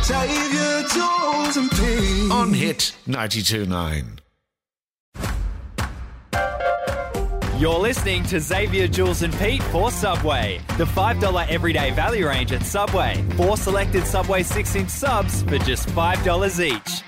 Xavier, Jules and Pete. On Hit 92.9. You're listening to Xavier, Jules and Pete for Subway. The $5 everyday value range at Subway. 4 selected Subway 6-inch subs for just $5 each.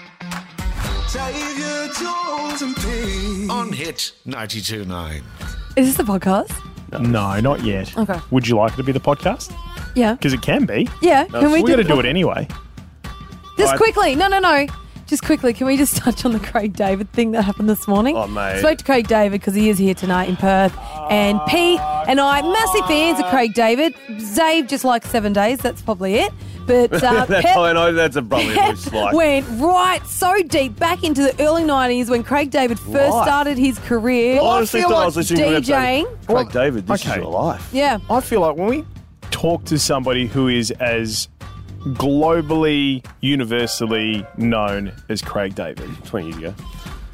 Xavier, Jules and Pete. On Hit 92.9. Is this the podcast? No, not yet. Okay. Would you like it to be the podcast? Yeah. Because it can be. Yeah. Can we We're going to the do it anyway. Just quickly. No. Just quickly, can we just touch on the Craig David thing that happened this morning? Oh, mate. Spoke to Craig David because he is here tonight in Perth. And Pete and I, massive fans of Craig David. Zave just like 7 days. That's probably it. But Pep, I know that's probably Pep slight. went right so deep back into the early 90s when Craig David first started his career. I honestly thought I was listening to an DJing. episode. Craig David, this is your life. Yeah. I feel like when we talk to somebody who is as globally, universally known as Craig David, 20 years ago.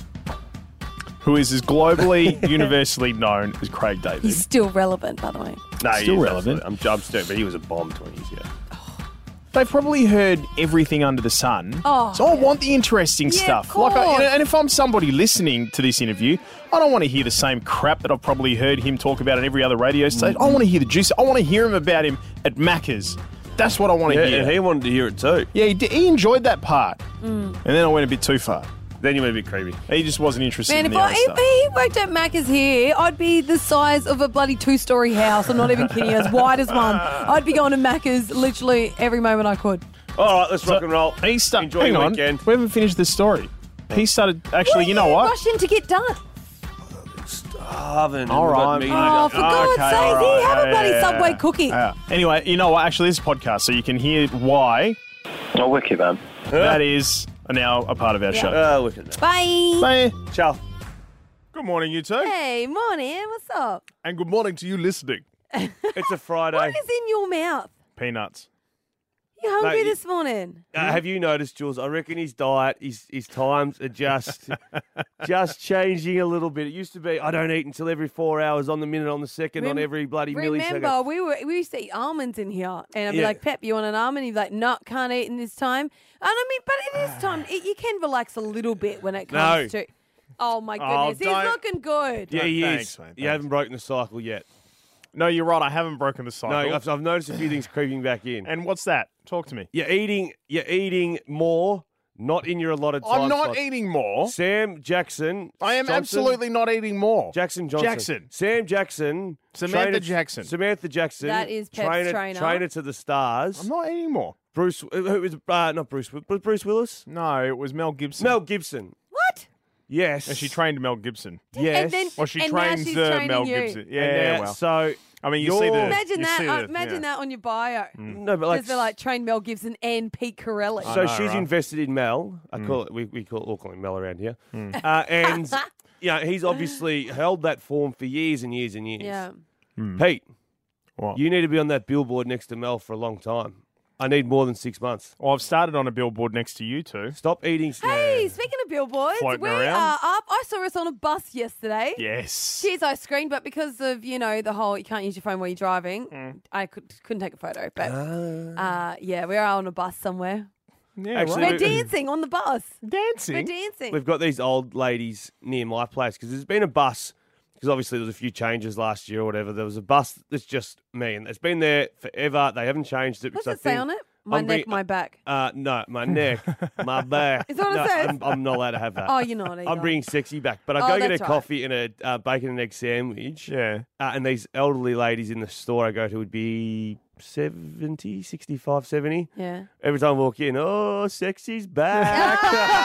who is as globally, universally known as Craig David. He's still relevant, by the way. No, Still he is, relevant. I'm still, but he was a bomb 20 years ago. They've probably heard everything under the sun. Oh, So I want the interesting Yeah, stuff. of course. And if I'm somebody listening to this interview, I don't want to hear the same crap that I've probably heard him talk about at every other radio station. I want to hear the juice. I want to hear him about him at Macca's. That's what I want to Yeah, hear. and he wanted to hear it too. Yeah, he enjoyed that part. And then I went a bit too far. Then you went a bit creepy. He just wasn't interested Man, in if the other stuff. he worked at Macca's here, I'd be the size of a bloody 2-story house. I'm not even kidding you, as wide as one. I'd be going to Macca's literally every moment I could. All right, let's rock and roll. Enjoy Hang your on, weekend. we haven't finished the story. He started, actually, you know what? Rushing to get done. Starving. All right. Oh, for God's Okay, sake, all right. have a Yeah, bloody yeah, Subway yeah. cookie. Yeah. Anyway, you know what? Actually, this is a podcast, so you can hear why Oh, wicked, man. that is now a part of our show. Oh, wicked, man. Bye. Bye. Ciao. Good morning, you two. Hey, morning. What's up? And good morning to you listening. It's a Friday. What is in your mouth? Peanuts. You hungry you- this morning? Have you noticed, Jules? I reckon his diet, his times are just changing a little bit. It used to be, I don't eat until every 4 hours, on the minute, on the second, on every bloody millisecond. Remember, we used to eat almonds in here, and I'd be Yeah. like, Pep, you want an almond? He'd be like, no, can't eat in this time. And I mean, but it is time. You can relax a little bit when it comes to. Oh my goodness, he's don't- looking good. Yeah, he Thanks, is. mate, You thanks. haven't broken the cycle yet. No, you're right. I haven't broken the cycle. No, I've noticed a few things creeping back in. And what's that? Talk to me. You're eating more, not in your allotted time I'm not slots. eating more. Sam Jackson. I am Johnson? absolutely not eating more. Jackson Johnson. Jackson. Sam Jackson. Samantha Jackson. Samantha Jackson. That is Pep's trainer. Trainer to the stars. I'm not eating more. Bruce, who was not Bruce, but Bruce Willis? No, it was Mel Gibson. Mel Gibson. What? Yes. And she trained Mel Gibson. Yes. And then, Well, she and now trains she's the training Mel you. Gibson. And Yeah, now- well. So, I mean, you see the... Imagine you that. see the- Imagine yeah. that on your bio. no, but like, Because they're like trained Mel Gibson and Pete Corelli. so know, she's right? invested in Mel. I call it, we all call him Mel around here. And, he's obviously held that form for years and years and years. Yeah. Pete, What? you need to be on that billboard next to Mel for a long time. I need more than 6 months. Well, I've started on a billboard next to you two. Stop eating. Hey, speaking of billboards, Floating we around. are up. I saw us on a bus yesterday. Yes. Cheers, I screened, but because of, the whole you can't use your phone while you're driving, I couldn't take a photo. But yeah, we are on a bus somewhere. Yeah, Actually, We're right. dancing on the bus. We're Dancing? dancing. We've got these old ladies near my place because there's been a bus. Because obviously there was a few changes last year or whatever. There was a bus that's just me, and it's been there forever. They haven't changed it. What's because it say on it? My I'm neck, being- my back. No, my neck, my back. Is that what it No, says? I'm not allowed to have that. Oh, you're not either. I'm bringing sexy back. But I Oh, go get a that's right. coffee and a bacon and egg sandwich. Yeah. And these elderly ladies in the store I go to would be 70, 65, 70. Yeah. Every time I walk in, oh, sexy's back.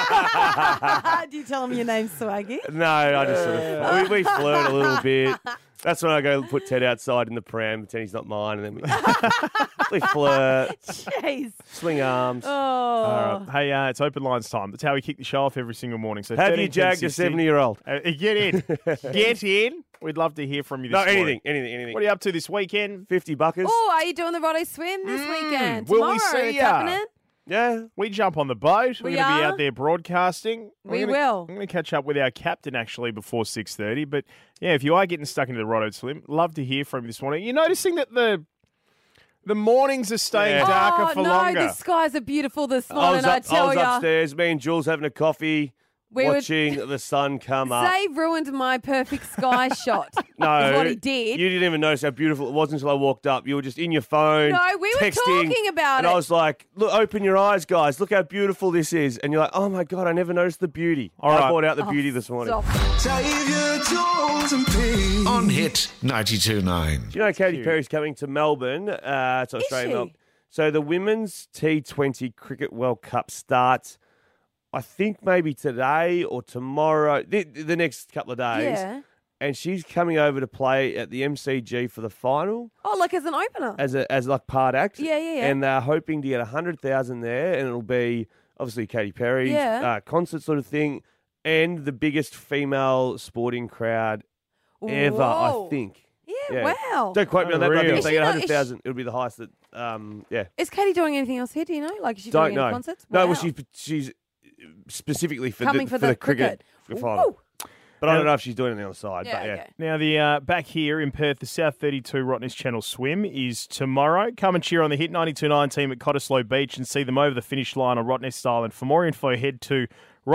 Do you tell them your name's Swaggy? No, I just sort of we flirt a little bit. That's when I go put Ted outside in the pram, pretend he's not mine, and then we flirt, Jeez. swing arms. Oh. All right. Hey, it's open lines time. That's how we kick the show off every single morning. So Have 13, you jagged 10, a 60. 70-year-old? Get in. Get in. We'd love to hear from you this No, morning. anything. What are you up to this weekend? 50 buckers. Oh, are you doing the Roto Swim this weekend? will we Tomorrow, see it's ya? happening. Yeah. We jump on the boat. We're We going to be are. out there broadcasting. We will. I'm going to catch up with our captain actually before 6:30. But yeah, if you are getting stuck into the Roto Slim, love to hear from you this morning. You're noticing that the The mornings are staying Yeah. darker for no, longer. the skies are beautiful this I morning, was, I up, I tell was ya. upstairs, me and Jules having a coffee, We were- watching the sun come up. Zay ruined my perfect sky shot. No, is what he did. You didn't even notice how beautiful it was until I walked up. You were just in your phone. No, we were texting, talking about and it. I was like, "Look, open your eyes, guys. Look how beautiful this is." And you're like, "Oh my god, I never noticed the beauty." All I right. brought out the beauty this morning. Stop. Xavier Jones and Pete. On Hit 92.9. Do you know Katy Perry's coming to Melbourne? To Australian she? Melbourne. So the Women's T20 Cricket World Cup starts, I think maybe today or tomorrow, the next couple of days. Yeah. And she's coming over to play at the MCG for the final Oh, like as an opener. as like part act. Yeah. And they're hoping to get 100,000 there, and it'll be obviously Katy Perry's Yeah. concert sort of thing, and the biggest female sporting crowd ever, Whoa. I think. Yeah, wow. Don't quote me on that, but I think Unreal. if they Is get she not- 100,000, it'll be the highest that, yeah. Is Katie doing anything else here? Do you know? Like, is she Don't doing know. any concerts? No, Wow. well, she's specifically for Coming the, for the cricket final. Woo. But I don't know if she's doing anything on the side. Yeah, but yeah. okay. Now, the back here in Perth, the South 32 Rottnest Channel Swim is tomorrow. Come and cheer on the Hit 92.9 team at Cottesloe Beach and see them over the finish line on Rottnest Island. For more info, head to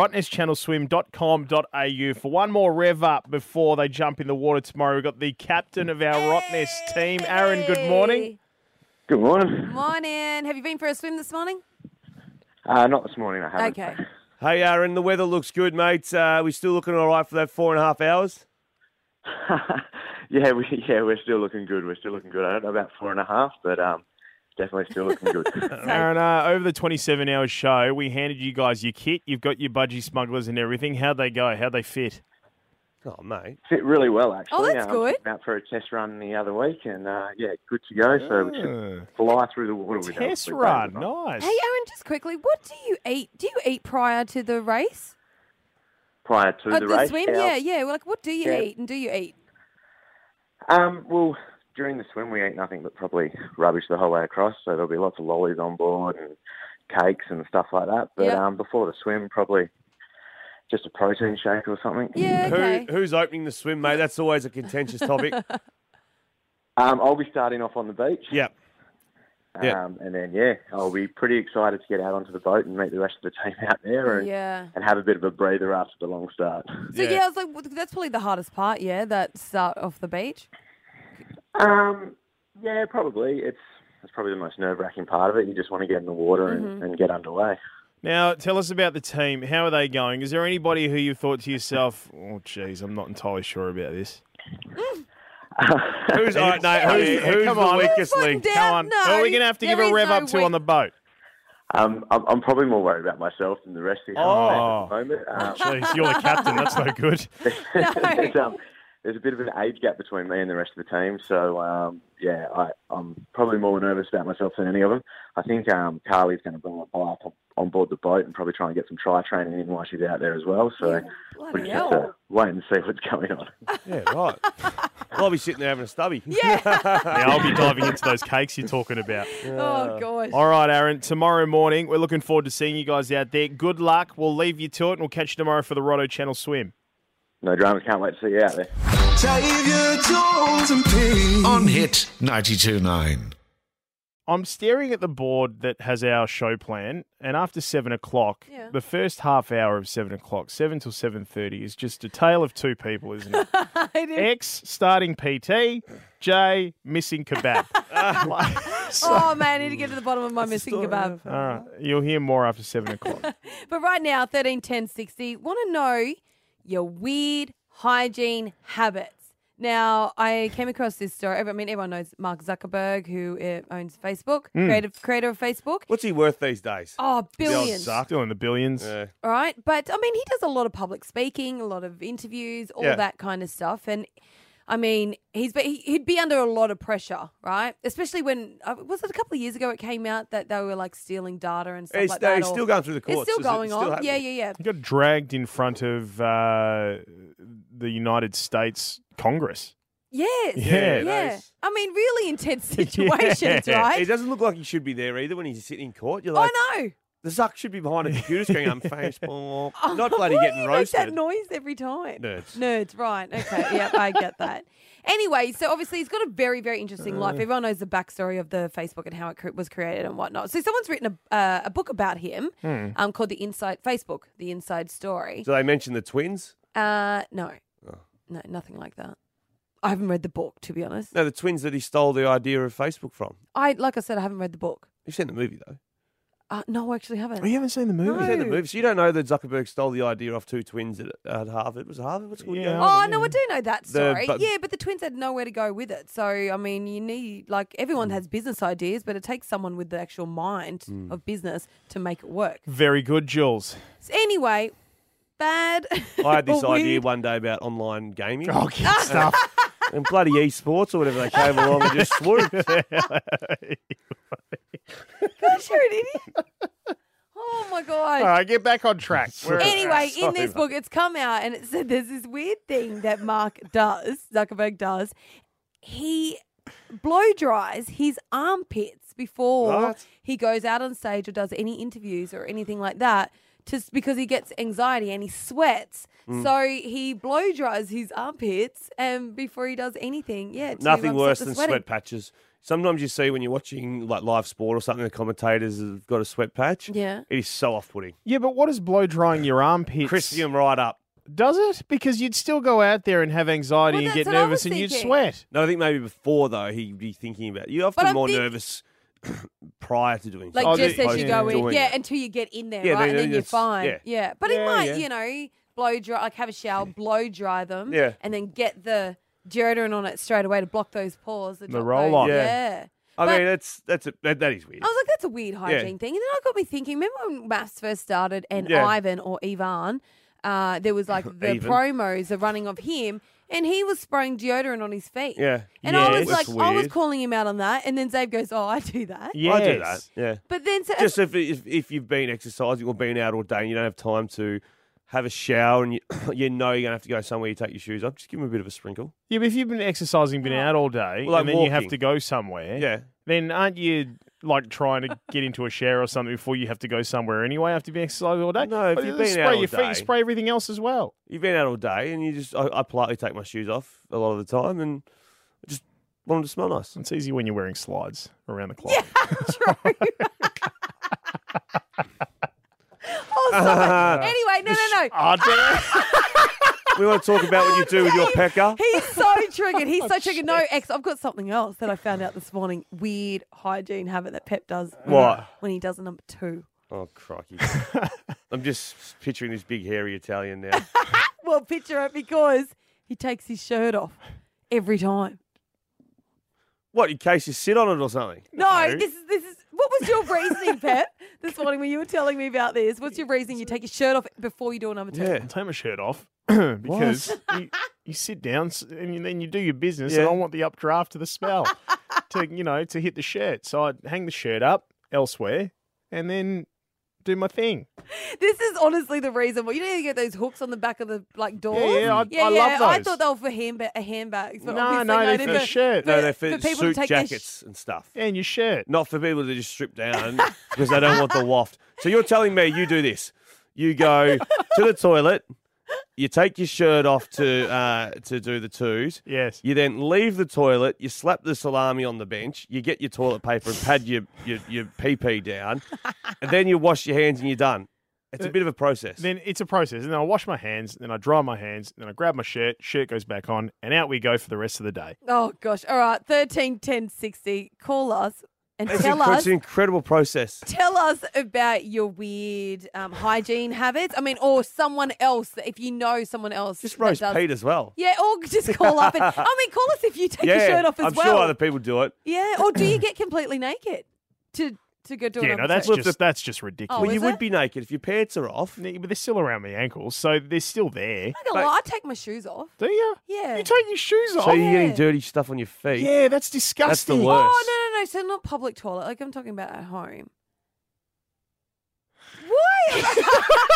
rottnestchannelswim.com.au for one more rev up before they jump in the water tomorrow. We've got the captain of our Rottnest team, Aaron. Good morning. Good morning. Morning. Have you been for a swim this morning? Not this morning, I haven't. Okay. Hey, Aaron, the weather looks good, mate. We still looking all right for that 4.5 hours? Yeah, we're still looking good. We're still looking good. I don't know about 4.5, but definitely still looking good. Aaron, over the 27-hour show, we handed you guys your kit. You've got your budgie smugglers and everything. How'd they go? How'd they fit? Oh, mate. Fit really well, actually. Oh, that's good. I went out for a test run the other week, and yeah, good to go. So we should fly through the water with Test run. Nice. Hey, Aaron, just quickly, what do you eat? Do you eat prior to the race? prior to the race. swim? Yeah. Well, like, what do you Yeah. eat and do you eat? Well, during the swim we eat nothing but probably rubbish the whole way across. So there'll be lots of lollies on board and cakes and stuff like that. But Yeah. before the swim, probably just a protein shake or something. Yeah, okay. Who's opening the swim, mate? That's always a contentious topic. I'll be starting off on the beach. Yeah. Yeah. And then, I'll be pretty excited to get out onto the boat and meet the rest of the team out there and, Yeah. and have a bit of a breather after the long start. So, yeah, I was like, well, that's probably the hardest part, yeah, that start off the beach. Yeah, probably. It's probably the most nerve-wracking part of it. You just want to get in the water and get underway. Now, tell us about the team. How are they going? Is there anybody who you thought to yourself, oh, geez, I'm not entirely sure about this? Who's all right, Nate? Who's Come the on. weakest Fucking link? doubt. Come on. No, Who are we going to have to give there a is rev no up to weak- on the boat? I'm probably more worried about myself than the rest of the Oh. at the moment. Jeez, you're the captain. That's no good. There's a bit of an age gap between me and the rest of the team, so I'm probably more nervous about myself than any of them. I think Carly's going to bring a bike on board the boat and probably try and get some try training in while she's out there as well. So we Bloody just have hell. to wait and see what's going on. Yeah, right. Well, I'll be sitting there having a stubby. Yeah. Yeah, I'll be diving into those cakes you're talking about. Oh, gosh. All right, Aaron, tomorrow morning, we're looking forward to seeing you guys out there. Good luck. We'll leave you to it, and we'll catch you tomorrow for the Rotto Channel swim. No dramas, can't wait to see you out there. Xavier Jones and Pete. On Hit 92.9. I'm staring at the board that has our show plan, and after 7 o'clock, Yeah. the first half hour of 7 o'clock, 7 till 7:30, is just a tale of two people, isn't it? X starting PT, J missing kebab. Oh, man, I need to get to the bottom of my missing kebab. All right, you'll hear more after 7 o'clock. But right now, 13 10 60, want to know your weird hygiene habits. Now, I came across this story. I mean, everyone knows Mark Zuckerberg, who owns Facebook, creator of Facebook. What's he worth these days? Oh, billions. Suck. Still in the billions. Yeah. All right. But, I mean, he does a lot of public speaking, a lot of interviews, all Yeah. that kind of stuff. And, I mean, he'd be under a lot of pressure, right? Especially when, was it a couple of years ago it came out that they were, like, stealing data and stuff He's, like that? he's or- still going through the courts. It's still Is it going still on. happening? Yeah. He got dragged in front of the United States Congress. Yes. Yeah. Nice. I mean, really intense situations, Yeah. right? He doesn't look like he should be there either when he's sitting in court. You're like, I know. The Zuck should be behind a computer screen on Facebook. Not bloody Why getting do you make that roasted. noise every time? Nerds. Right. Okay. Yeah, I get that. Anyway, so obviously he's got a very, very interesting life. Everyone knows the backstory of the Facebook and how it was created and whatnot. So someone's written a book about him called The Inside Story. Do they mention the twins? No. No, nothing like that. I haven't read the book, to be honest. No, the twins that he stole the idea of Facebook from. Like I said, I haven't read the book. You've seen the movie, though. No, I actually haven't. Oh, you haven't seen the movie? No. You've seen the movie, so you don't know that Zuckerberg stole the idea off two twins at Harvard. Was it Harvard? What's it called? Yeah. Oh, no, I do know that story. but- But the twins had nowhere to go with it. So, I mean, you need, everyone has business ideas, but it takes someone with the actual mind of business to make it work. Very good, Jules. So anyway, bad. I had this or idea weird. one day about online gaming. Oh, good stuff. And bloody esports or whatever they came along and just swooped. Gosh, you're an idiot. Oh, my God. All right, get back on track. Anyway, in Sorry, this book, it's come out and it said there's this weird thing that Zuckerberg does. He blow dries his armpits before What? he goes out on stage or does any interviews or anything like that, just because he gets anxiety and he sweats. So he blow dries his armpits and before he does anything. Yeah, to Nothing upset worse the than sweating. sweat patches. Sometimes you see when you're watching like live sport or something, the commentators have got a sweat patch. Yeah. It is so off-putting. Yeah, but what does blow drying your armpits? Crispy them right up. Does it? Because you'd still go out there and have anxiety Well, and get that's what I nervous was and you'd thinking. sweat. No, I think maybe before, though, he'd be thinking about it. You're often I'm more think- nervous prior to doing Like something. just as you go in, doing yeah, it. until you get in there, Yeah, right, then and then you're it's- fine. yeah. But he Yeah, might, yeah. blow dry, like have a shower, blow dry them, Yeah. and then get the deodorant on it straight away to block those pores. The roll-on. Yeah. Yeah. I But- mean, that is weird. I was like, that's a weird hygiene thing. And then it got me thinking, remember when Maths first started and Yeah. Ivan or Ivan, there was like the Even. promos are running of him and he was spraying deodorant on his feet. Yeah. And I was Yes. like, I was weird. calling him out on that. And then Zabe goes, oh, I do that. Yes. I do that, yeah. But then, so Just if you've been exercising or been out all day and you don't have time to have a shower and you know you're going to have to go somewhere, you take your shoes off, just give them a bit of a sprinkle. Yeah, but if you've been exercising, been out all day, Well, like and then you have walking. to go somewhere, Yeah. then aren't you like trying to get into a shower or something before you have to go somewhere anyway after you've been exercising all day? No, if But you've you been spray out all your feet, day- you spray everything else as well. You've been out all day and I politely take my shoes off a lot of the time and I just want them to smell nice. It's easy when you're wearing slides around the clock. True. Oh, stop it. Anyway, no. Oh, damn. We want to talk about what you do with your pecker. He's so triggered. He's so triggered. No, I've got something else that I found out this morning. Weird hygiene habit that Pep does. What? When he does a number 2. Oh, crikey. I'm just picturing this big hairy Italian now. Well, picture it because he takes his shirt off every time. What, in case you sit on it or something? No, this is. What was your reasoning, Pep, this morning when you were telling me about this? What's your reasoning? You take your shirt off before you do a number 2. Yeah. I'll take my shirt off because you sit down and then you do your business and Yeah. I want the updraft of the smell to hit the shirt. So I hang the shirt up elsewhere and then do my thing. This is honestly the reason why you know you get those hooks on the back of the doors. Yeah, I love I those. thought they were for handbags. But No, obviously they're for the shirt. No, they're for people to suit take their jackets and stuff. And your shirt. Not for people to just strip down because they don't want the waft. So you're telling me you do this. You go to the toilet, you take your shirt off to do the twos. Yes. You then leave the toilet, you slap the salami on the bench, you get your toilet paper and pad your pee down, and then you wash your hands and you're done. It's a bit of a process. Then it's a process. And then I wash my hands, then I dry my hands, then I grab my shirt goes back on, and out we go for the rest of the day. Oh gosh! All right, 13 10 60. Call us and it's tell an incredible process. Tell us about your weird hygiene habits. I mean, or someone else, if you know someone else. Just that roast does- Pete as well. Yeah, or just call up. Call us if you take your shirt off as I'm well. sure other people do it. Yeah, or do you get completely naked to go do Yeah, another no, that's two? that's just ridiculous. Oh, Well, is you would it? be naked if your pants are off. Yeah, but they're still around my ankles, so they're still there. I'm not gonna lie, I take my shoes off. Do you? Yeah. You take your shoes off? So you're getting yeah. dirty stuff on your feet. Yeah, that's That's the disgusting. worst. Oh, no. So not public toilet. Like I'm talking about at home. Why?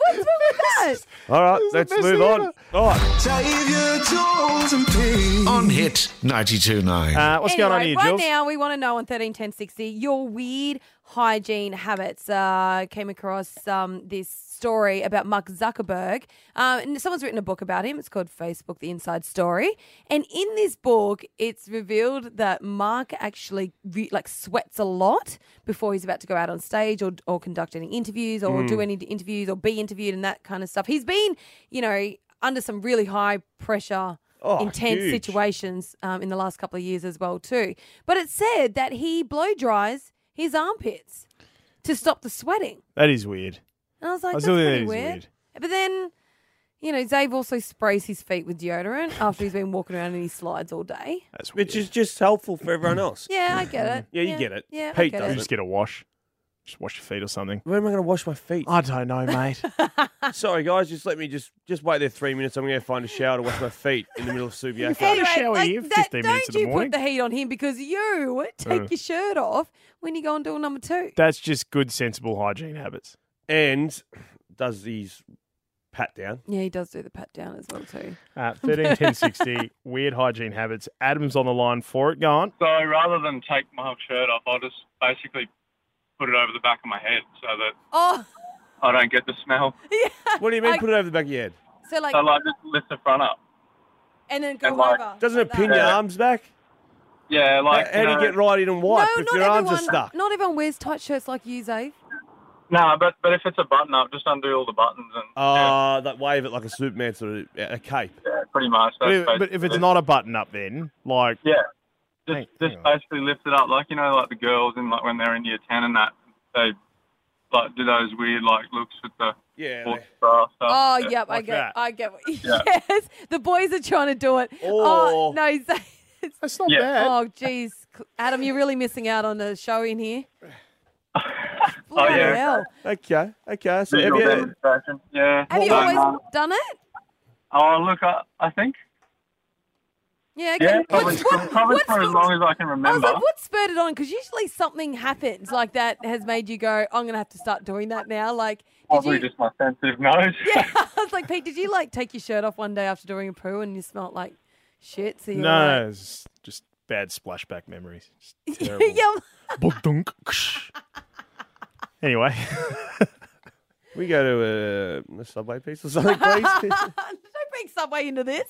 What's wrong with that? All right, let's move on. All right. Xavier Jules and Pete. On Hit 92.9. What's going on here, right Jules? now, we want to know on 131060 your weird hygiene habits. Came across this story about Mark Zuckerberg. And someone's written a book about him. It's called Facebook, The Inside Story. And in this book, it's revealed that Mark actually sweats a lot before he's about to go out on stage or conduct any interviews or do any interviews or be interviewed and that kind of stuff. He's been, under some really high pressure, intense huge. situations in the last couple of years as well too. But it said that he blow dries his armpits to stop the sweating. That is weird. And I was like, I that's still think pretty that is weird. weird. But then, Zave also sprays his feet with deodorant after he's been walking around in his slides all day. That's weird. Which is just helpful for everyone else. Yeah, I get it. Yeah, you get it. Yeah, Pete I get doesn't. You just get a wash. Just wash your feet or something. Where am I going to wash my feet? I don't know, mate. Sorry, guys. Just let me just wait there 3 minutes. I'm going to find a shower to wash my feet in the middle of Subiaco. Anyway, shower here, 15 minutes in the Don't you morning. put the heat on him because you take your shirt off when you go and do number 2. That's just good, sensible hygiene habits. And does his pat down. Yeah, he does do the pat down as well too. 131060, weird hygiene habits. Adam's on the line for it. Go on. So rather than take my whole shirt off, I'll just basically put it over the back of my head so that Oh, I don't get the smell. yeah. What do you mean, I- put it over the back of your head? So like, So just lift the front up. and then go and like- over. Doesn't it like pin that. your Yeah. arms back? Yeah, like How do you get right in and wipe No, if not your arms everyone. are stuck? Not everyone wears tight shirts like you, Zave. No, but if it's a button up, just undo all the buttons and That wave it like a Superman sort of a cape. yeah, pretty much. That's But if basically it's it. not a button up, then, like, yeah, Hang just on. basically lift it up, like like the girls in like when they're in year 10 and that they like do those weird like looks with the Yeah. sports bra stuff. Oh, yeah. yep, like that. I get what. Yeah. Yes, the boys are trying to do it. Oh. Oh no, Zave. that's not Yeah. bad. Oh, jeez, Adam, you're really missing out on a show in here. Oh, Bloody yeah. hell. Okay. So Visual have you, demonstration. Yeah. Have you So, always done it? Oh, look, I think. Yeah, okay. Yeah, probably, probably what's- for as long as I can I was remember. like, what spurred it on? Because usually something happens like that has made you go, I'm going to have to start doing that now. Like, did Probably you? just my sensitive nose. Yeah, I was like, Pete, did you like take your shirt off one day after doing a poo and you smelled like shit? So you're No, it's just bad splashback memories. Just like, terrible. yeah, Ba-dunk. Anyway, we go to a Subway piece or something, please? don't bring Subway into this.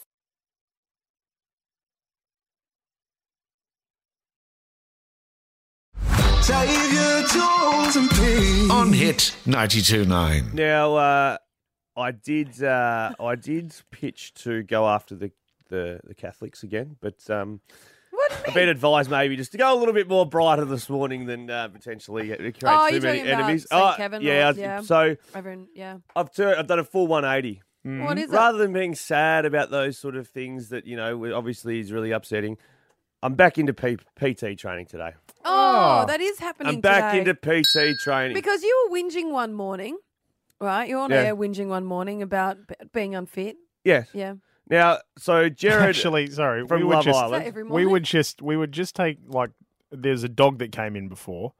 Xavier Jules and Pete. On Hit 92.9. Now, I did pitch to go after the Catholics again, but What? I've been advised maybe just to go a little bit more brighter this morning than potentially create Oh, too you're many talking about enemies. St. Kevin yeah, or- yeah. So Everyone, yeah. I've done a full 180. What is it? Rather than being sad about those sort of things that obviously is really upsetting, I'm back into PT training today. Oh, that is happening I'm back today. into PT training. Because you were whinging one morning, right? You were on Yeah. air whinging one morning about being unfit. Yes. Yeah. Now, so Jared actually, sorry, from we would Love just Island. Every we morning. would just take like there's a dog that came in before.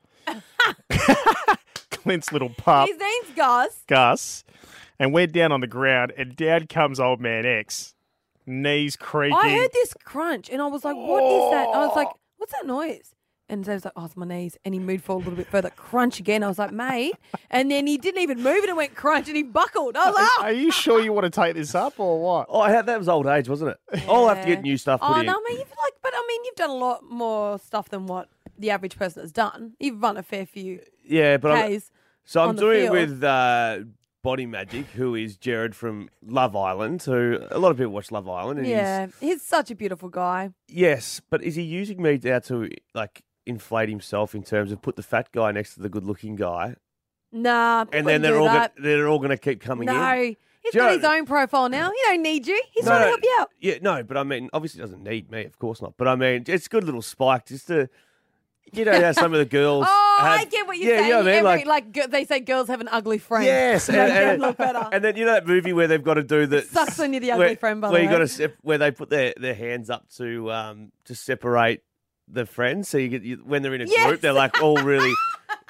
Clint's little pup, His name's Gus. Gus, and we're down on the ground, and Dad comes old man X, knees creaking. I heard this crunch and I was like, what is that? I was like, what's that noise? And Dave's like, oh, it's my knees. And he moved forward a little bit further. Crunch again. I was like, mate. And then he didn't even move and it went crunch and he buckled. I was like, oh. Are you sure you want to take this up or what? Oh, that was old age, wasn't it? I'll have to get new stuff put Oh, in. no, mate. You've done a lot more stuff than what the average person has done. You've run a fair few Yeah, but Ks. I'm on the doing it field. with Body Magic, who is Jared from Love Island, who a lot of people watch Love Island. And Yeah. He's such a beautiful guy. yes, but is he using me now to like inflate himself in terms of put the fat guy next to the good-looking guy, Nah. and then they're all going to keep coming in? No. He's Do you got know- his own profile now. He don't need you. He's No, trying to no. help you out. Yeah, no, but I mean, obviously he doesn't need me, of course not. But I mean, it's a good little spike just to, how some of the girls. Oh, have, I get what you're yeah, saying. You know what I mean? They say girls have an ugly friend. Yes, To make them look better. and then that movie where they've got to do the sucks when you're the ugly friend, by the where you way. got to where they put their hands up to separate the friends. So you get when they're in a Yes. group, they're like all really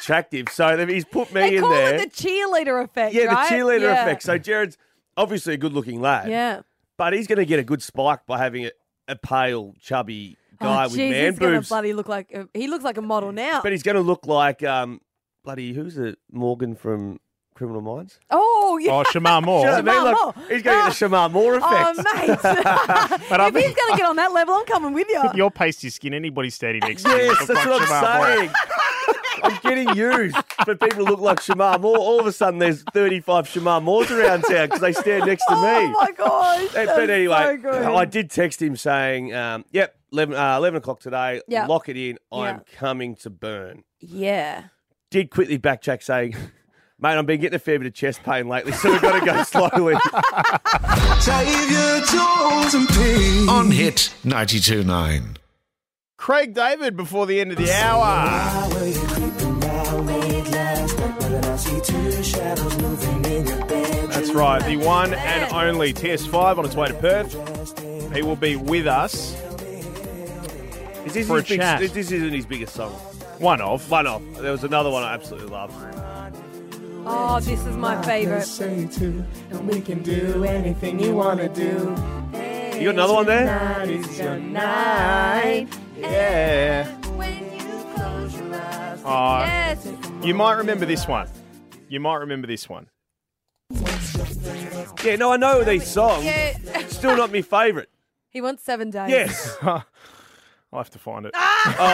attractive. So he's put me They in call there. it the cheerleader effect, Yeah, right? the cheerleader Yeah. effect. So Jared's obviously a good-looking lad. Yeah. But he's going to get a good spike by having a pale, chubby guy with geez, man he's gonna boobs. bloody look like he looks like a model now. But he's going to look like bloody who's it? Morgan from Criminal Minds. Oh yeah. Oh, Shamar Moore. Do you know what I mean? Shamar Like, he's going to get the Shamar Moore effect. Oh mate. But I if he's think going to get on that level, I'm coming with you. your pasty skin, anybody standing next to you. Yes, look that's like what Shamar I'm Moore. saying. I'm getting used for people to look like Shamar Moore. All of a sudden, there's 35 Shamar Moores around town because they stand next to me. Oh my gosh. But that's anyway, so good. I did text him saying, yep, 11 o'clock today, Yeah. lock it in, Yeah. I'm coming to burn. Yeah. Did quickly backtrack saying, mate, I've been getting a fair bit of chest pain lately, so we've got to go slowly. Xavier Jules and Pete. On Hit 92.9. Craig David before the end of the hour. That's right, the one and only TS5 on its way to Perth. He will be with us. Is this For a his chat. this isn't his biggest song. One of. One off. There was another one I absolutely loved. Oh, this is my favourite. And we can do anything you want to do. You got another one there? Tonight is your night. Yeah. When you close your eyes. Oh, Yes. you might remember this one. You might remember this one. Yeah, no, I know these songs. Yeah. Still not my favourite. He wants 7 days. Yes. I'll have to find it.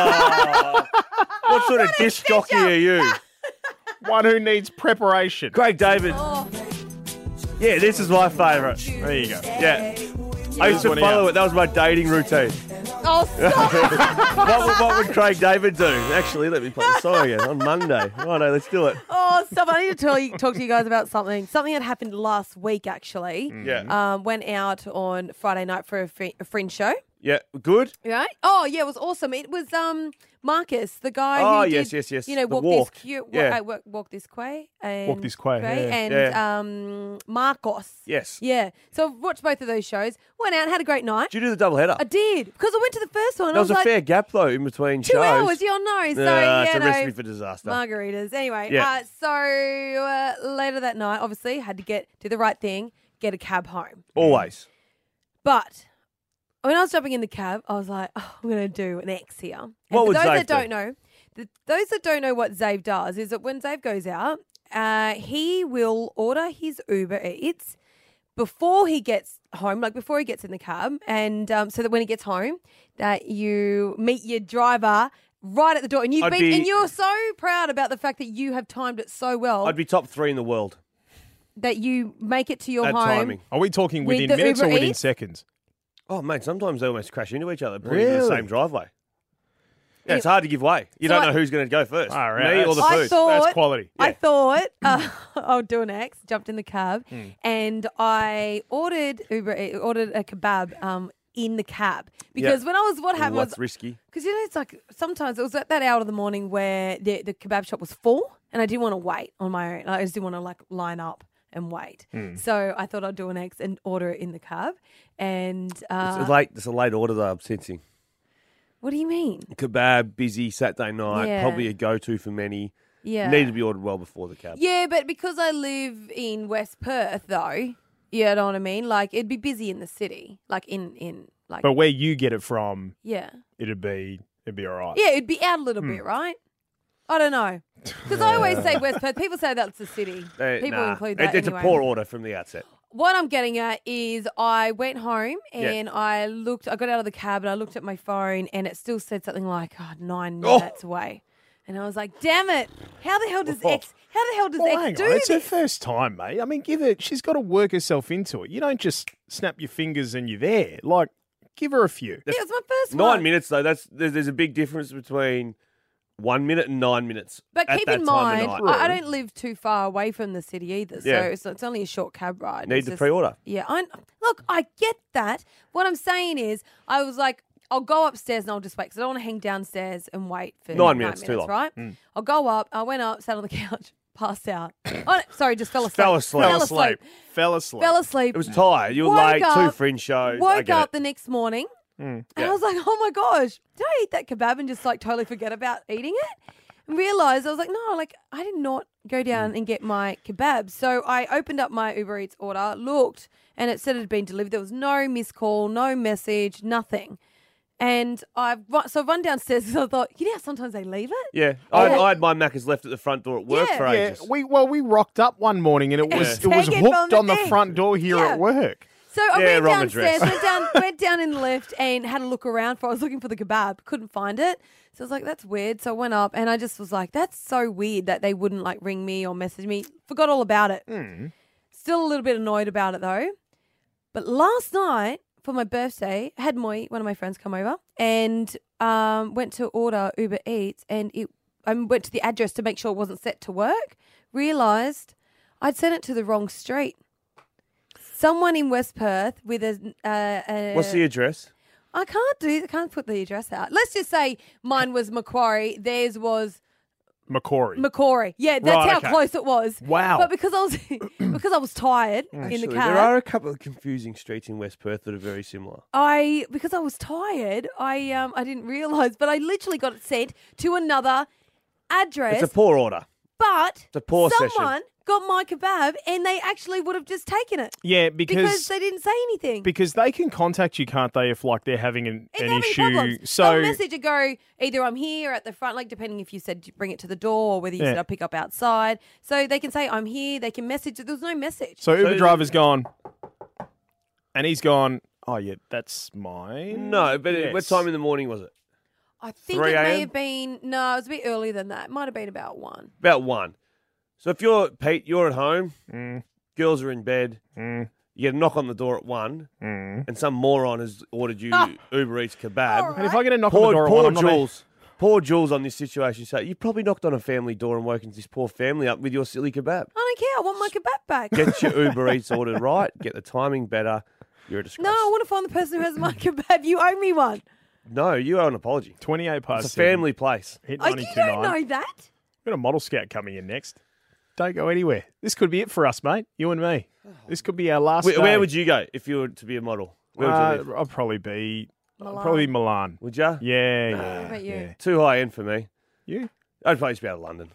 What sort of disc jockey are you? One who needs preparation. Craig David. Oh, Yeah, this is my favourite. There you go. Yeah. I used to one follow out. it. That was my dating routine. oh stop. What would Craig David do? Actually, let me play the song again on Monday. Righto, let's do it. Oh, stop. I need to talk to you guys about something. Something that happened last week, actually. Yeah. Went out on Friday night for a fringe show. Yeah, good? Right? Oh, yeah, it was awesome. It was Marcus, the guy Oh, who yes, did, yes, yes. you know, The walk, walk. this cute, Yeah. walk this way. And Walk This Quay, yeah. And Marcos. Yes. Yeah. So I've watched both of those shows. Went out, had a great night. Did you do the double header? I did. Because I went to the first one. There was I a was like, fair gap, though, in between 2 shows. hours, you'll know. So, It's yeah, a no, recipe for disaster. margaritas. Anyway, Yeah. so later that night, obviously, had to do the right thing, get a cab home. Always. But when I was jumping in the cab, I was like, oh, I'm going to do an X here. And What for would those Zave that do? don't know, those that don't know what Zave does is that when Zave goes out, he will order his Uber Eats before he gets home, like before he gets in the cab, and so that when he gets home, that you meet your driver right at the door, and and you're so proud about the fact that you have timed it so well I'd be top 3 in the world. that you make it to your That home. timing. Are we talking With within the minutes or Uber within Eats? seconds? Oh, mate, sometimes they almost crash into each other, pulling into the Really? same driveway. Yeah, it's hard to give way. You So don't I- know who's going to go first. All right, Me or the that's- food. I thought That's quality. I thought I'll do an X. Jumped in the cab and I ordered a kebab in the cab because what happened What's was risky? because it's like sometimes it was at that hour of the morning where the kebab shop was full and I didn't want to wait on my own. I just didn't want to line up and wait. So I thought I'd do an X and order it in the cab. And It's a late order, though, I'm sensing. what do you mean? Kebab, busy, Saturday night, Yeah. probably a go-to for many. Yeah. Needed to be ordered well before the cab. Yeah, but because I live in West Perth, though, you know what I mean? Like, it'd be busy in the city. Like, like, But where you get it from, yeah. it'd be all right. Yeah, it'd be out a little bit, right? I don't know. Because I always say West Perth. People say that's the city. People Nah. include that It's anyway. a poor order from the outset. What I'm getting at is I went home and I got out of the cab and I looked at my phone and it still said something like 9 minutes away. And I was like, damn it. How the hell does X Well, hang do on. It's her this? first time, mate. I mean, she's got to work herself into it. You don't just snap your fingers and you're there. Like, give her a few. Yeah, it was my first 9 one. minutes, though, there's a big difference between 1 minute and 9 minutes. But at keep that in time of mind, night. I don't live too far away from the city either, so Yeah. it's only a short cab ride. Need It's to just- pre-order. Yeah, look, I get that. What I'm saying is, I was like, I'll go upstairs and I'll just wait because I don't want to hang downstairs and wait for 9 minutes, too long. right? I'll go up. I went up, sat on the couch, passed out. Oh, no, sorry, just fell asleep. Fell asleep. Fell asleep. Fell asleep. It was tired. You were Woke late, 2 up- fringe shows. I Woke get up it. the next morning. And Yeah. I was like, oh my gosh, did I eat that kebab and just like totally forget about eating it? and realised I was like, no, like I did not go down and get my kebab. So I opened up my Uber Eats order, looked, and it said it had been delivered. There was no missed call, no message, nothing. And I've run downstairs because I thought, you know how sometimes they leave it? Yeah. I had my Macca's left at the front door at work for ages. We rocked up one morning and it was hooked on the front door here at work. So I went wrong downstairs, address. went down in the lift and had a look around I was looking for the kebab, couldn't find it. So I was like, that's weird. So I went up and I just was like, that's so weird that they wouldn't like ring me or message me. Forgot all about it. Still a little bit annoyed about it though. But last night for my birthday, I had Moi, one of my friends, come over and went to order Uber Eats and I went to the address to make sure it wasn't set to work. Realised I'd sent it to the wrong street. Someone in West Perth with a What's the address? I can't put the address out. Let's just say mine was Macquarie, theirs was Macquarie. Yeah, that's Right, how okay. close it was. Wow. But because I was tired in the Actually, car. there are a couple of confusing streets in West Perth that are very similar. Because I was tired, I didn't realise, but I literally got it sent to another address. It's a poor order. But It's a poor someone session. got my kebab and they actually would have just taken it. Yeah, Because they didn't say anything. Because they can contact you, can't they, if like they're having an Having issue. problems. So They'll message and go, either I'm here or at the front, like depending if you said to bring it to the door or whether you said I'll pick up outside. So they can say I'm here. They can message. There was no message. So Uber driver's gone, and he's gone, oh, yeah, that's mine. No, but Yes. what time in the morning was it? I think 3 it may a.m.? have been, no, it was a bit earlier than that. It might have been about 1. About 1. So if you're, Pete, you're at home, girls are in bed, you get a knock on the door at 1, and some moron has ordered you Uber Eats kebab. And if I get a knock on the door at poor 1, I'm not Jules. Poor Jules on this situation. So you probably knocked on a family door and woken this poor family up with your silly kebab. I don't care. I want my kebab back. Get your Uber Eats order right. Get the timing better. You're a disgrace. No, I want to find the person who has my kebab. You owe me one. No, you owe an apology. 28 past It's a family place. Hit Oh, you 92.9. don't know that. We've got a model scout coming in next. Don't go anywhere. This could be it for us, mate. You and me. This could be our last day. Where would you go if you were to be a model? Where would you live? I'd probably be Milan. Milan. Would you? Yeah, What yeah. about you? yeah. Too high end for me. You? I'd probably just be out of London.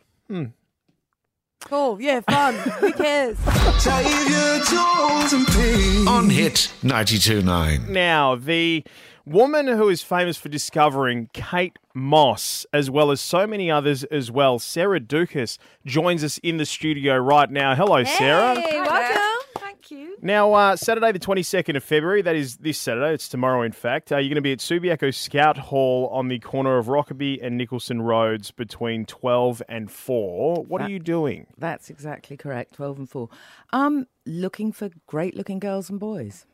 Cool. Yeah, fun. Who cares? Xavier Jules and Pete. On Hit 92.9. Now, the woman who is famous for discovering Kate Moss, as well as so many others as well, Sarah Dukas, joins us in the studio right now. Hello, Sarah. Hey, welcome. Thank you. Now, Saturday the 22nd of February, that is this Saturday, it's tomorrow in fact, you're going to be at Subiaco Scout Hall on the corner of Rockaby and Nicholson Roads between 12 and 4. What are you doing? That's exactly correct, 12 and 4. Looking for great-looking girls and boys.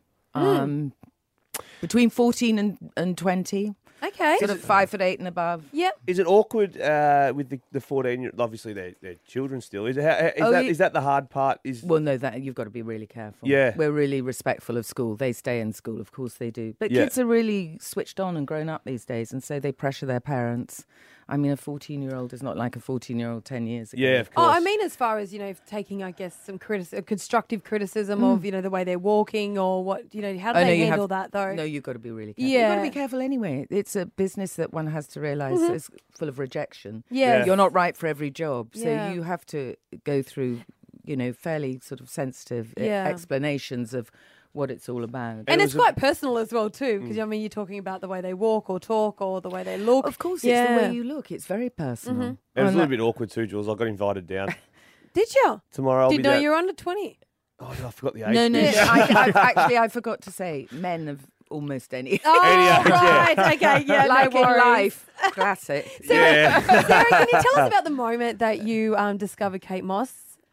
Between 14 and 20. Okay. Sort of 5'8" and above. Yep. Is it awkward with the 14? Obviously, they're children still. Is that the hard part? Well, no, that you've got to be really careful. Yeah. We're really respectful of school. They stay in school, of course they do. But Yeah. kids are really switched on and grown up these days, and so they pressure their parents. I mean, a 14-year-old is not like a 14-year-old 10 years ago. Yeah, of course. Oh, I mean, as far as, taking, I guess, some constructive criticism of, the way they're walking or what, how do they handle that, though? No, you've got to be really careful. Yeah. You've got to be careful anyway. It's a business that one has to realise is full of rejection. Yeah. You're not right for every job. So Yeah. you have to go through, fairly sort of sensitive explanations of what it's all about. And it's quite personal as well, too, because, you're talking about the way they walk or talk or the way they look. Of course, it's the way you look. It's very personal. It was a little bit awkward too, Jules. I got invited down Did you? tomorrow. I'll Did be know down. you're under 20? Oh, I forgot the age. No. Yeah. I forgot to say, men of almost any. Oh, Anyhow, right. Okay, yeah, like no in worries. life. Classic. Sarah, can you tell us about the moment that you discovered Kate Moss?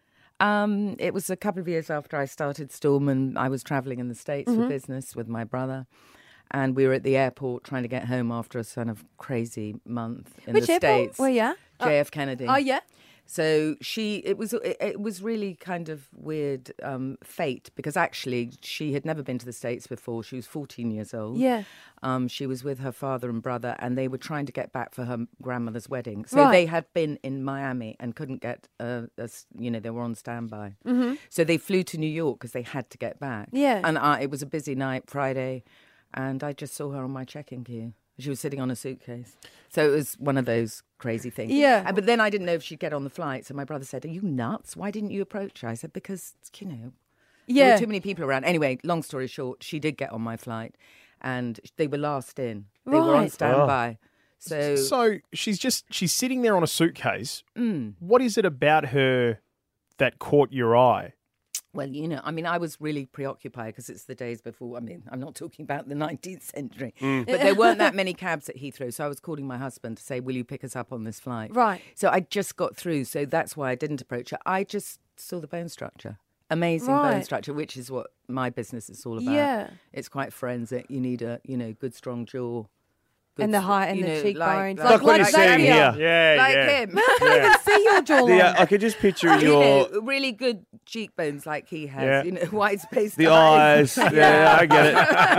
It was a couple of years after I started Storm, and I was travelling in the States for business with my brother. And we were at the airport trying to get home after a sort of crazy month in Which the airport? States. Where you? JF Kennedy. Oh, yeah. So it was really kind of weird fate, because actually she had never been to the States before. She was 14 years old. Yeah. She was with her father and brother, and they were trying to get back for her grandmother's wedding. So Right. they had been in Miami and couldn't get, they were on standby. Mm-hmm. So they flew to New York because they had to get back. Yeah. And it was a busy night, Friday, and I just saw her on my check-in queue. She was sitting on a suitcase. So it was one of those crazy thing. Yeah. But then I didn't know if she'd get on the flight. So my brother said, "Are you nuts? Why didn't you approach her?" I said, "Because, there were too many people around." Anyway, long story short, she did get on my flight and they were last in. They were on standby. So she's sitting there on a suitcase. What is it about her that caught your eye? Well, I was really preoccupied because it's the days before. I'm not talking about the 19th century, but there weren't that many cabs at Heathrow. So I was calling my husband to say, "Will you pick us up on this flight?" Right. So I just got through. So that's why I didn't approach her. I just saw the bone structure. Amazing bone structure, which is what my business is all about. Yeah. It's quite forensic. You need a, good strong jaw. And the height and the cheekbones. Like what you're saying here. Him. I can't even see your jawline. I could just picture your... really good cheekbones like he has, white space. The eyes. Yeah, I get it.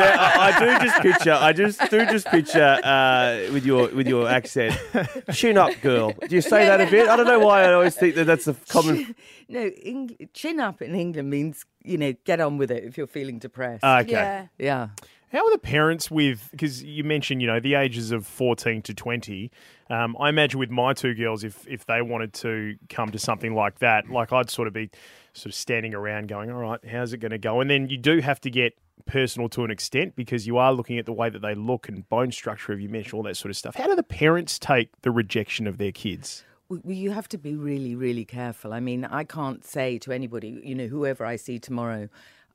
I just picture with your accent. Chin up, girl. Do you say that a bit? I don't know why I always think that's a common... No, chin up in England means, get on with it if you're feeling depressed. Okay. Yeah. How are the parents because you mentioned, the ages of 14 to 20. I imagine with my two girls, if they wanted to come to something like that, like I'd sort of standing around going, all right, how's it going to go? And then you do have to get personal to an extent because you are looking at the way that they look and bone structure, you mentioned all that sort of stuff. How do the parents take the rejection of their kids? Well, you have to be really, really careful. I can't say to anybody, whoever I see tomorrow,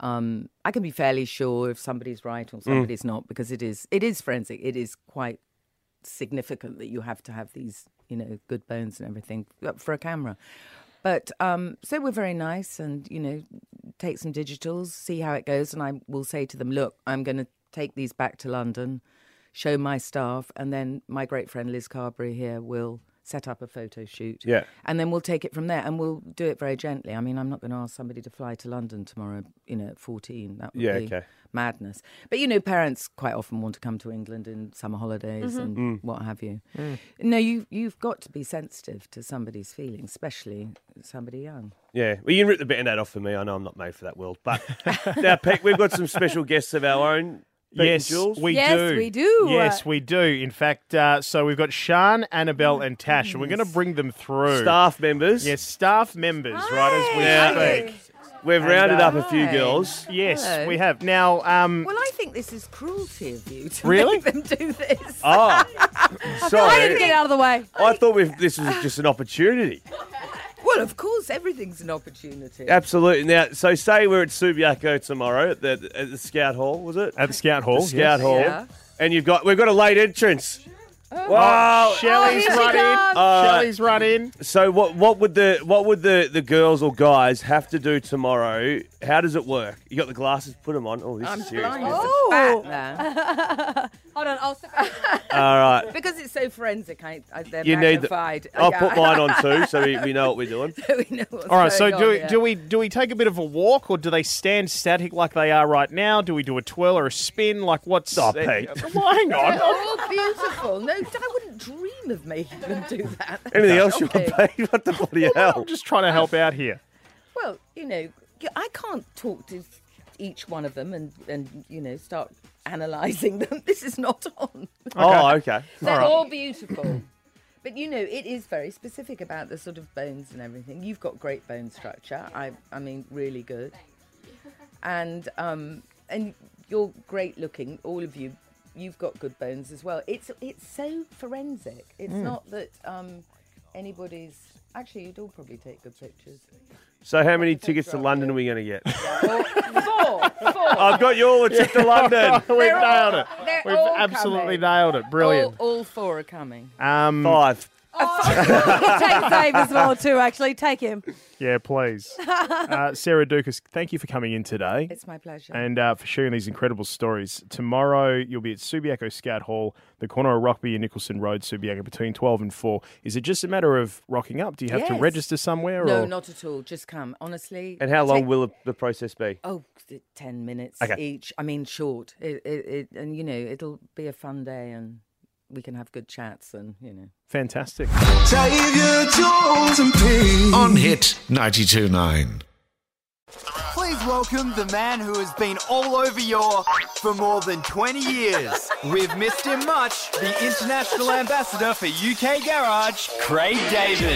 I can be fairly sure if somebody's right or somebody's not because it is forensic. It is quite significant that you have to have these, good bones and everything for a camera. But so we're very nice and, take some digitals, see how it goes. And I will say to them, look, I'm going to take these back to London, show my staff, and then my great friend Liz Carberry here will set up a photo shoot. Yeah. And then we'll take it from there and we'll do it very gently. I'm not going to ask somebody to fly to London tomorrow, at 14. That would be madness. But, parents quite often want to come to England in summer holidays and what have you. No, you've got to be sensitive to somebody's feelings, especially somebody young. Yeah. Well, you can rip the bit of that off for me. I know I'm not made for that world. But now, Pete, we've got some special guests of our own. Yes, we do. Yes, we do. In fact, so we've got Sean, Annabelle and Tash, and we're going to bring them through. Staff members. Yes, staff members, right, as we speak. We've rounded up a few girls. Yes, we have. Now, well, I think this is cruelty of you to make them do this. Oh, sorry. I didn't get out of the way. I thought this was just an opportunity. Well, of course, everything's an opportunity. Absolutely. Now, so say we're at Subiaco tomorrow at the Scout Hall, was it? At the Scout Hall. The Scout Hall. Yeah. And we've got a late entrance. Wow, Shelley's run in. Shelley's run in. So what would the girls or guys have to do tomorrow? How does it work? You got the glasses, put them on. Oh, this is serious. Blind as a bat now. Hold on, All right. Because it's so forensic, they're You need magnified. I'll put mine on too, so we know what we're doing. So we know what's All right, so going on, do we take a bit of a walk or do they stand static like they are right now? Do we do a twirl or a spin? Like what's... Oh, Pete. Well, hang on. They're all beautiful. No, I wouldn't dream of making them do that. Anything else you want, Pete? What the bloody hell? I'm just trying to help out here. Well, I can't talk to each one of them and start analysing them. This is not on. Oh, okay. They're all beautiful. But, it is very specific about the sort of bones and everything. You've got great bone structure. I mean, really good. And you're great looking, all of you. You've got good bones as well. It's so forensic. It's not that anybody's... Actually, you'd all probably take good pictures. So how many tickets to London are we going to get? Four. I've got you all a trip to London. We've nailed it. We've all absolutely coming. nailed it. Brilliant. All four are coming. 5. Take Dave as well too, actually. Take him. Yeah, please. Sarah Dukas, thank you for coming in today. It's my pleasure. And for sharing these incredible stories. Tomorrow, you'll be at Subiaco Scout Hall, the corner of Rockby and Nicholson Road, Subiaco, between 12 and 4. Is it just a matter of rocking up? Do you have to register somewhere? No, or? not at all. Just come, honestly. And how long will the process be? Oh, 10 minutes Okay. each. I mean, short. And, it'll be a fun day and we can have good chats and, Fantastic. Xavier Jules and Pete. On Hit 92.9. Please welcome welcome the man who has been all over your for more than 20 years. We've missed him much, the international ambassador for UK Garage, Craig David.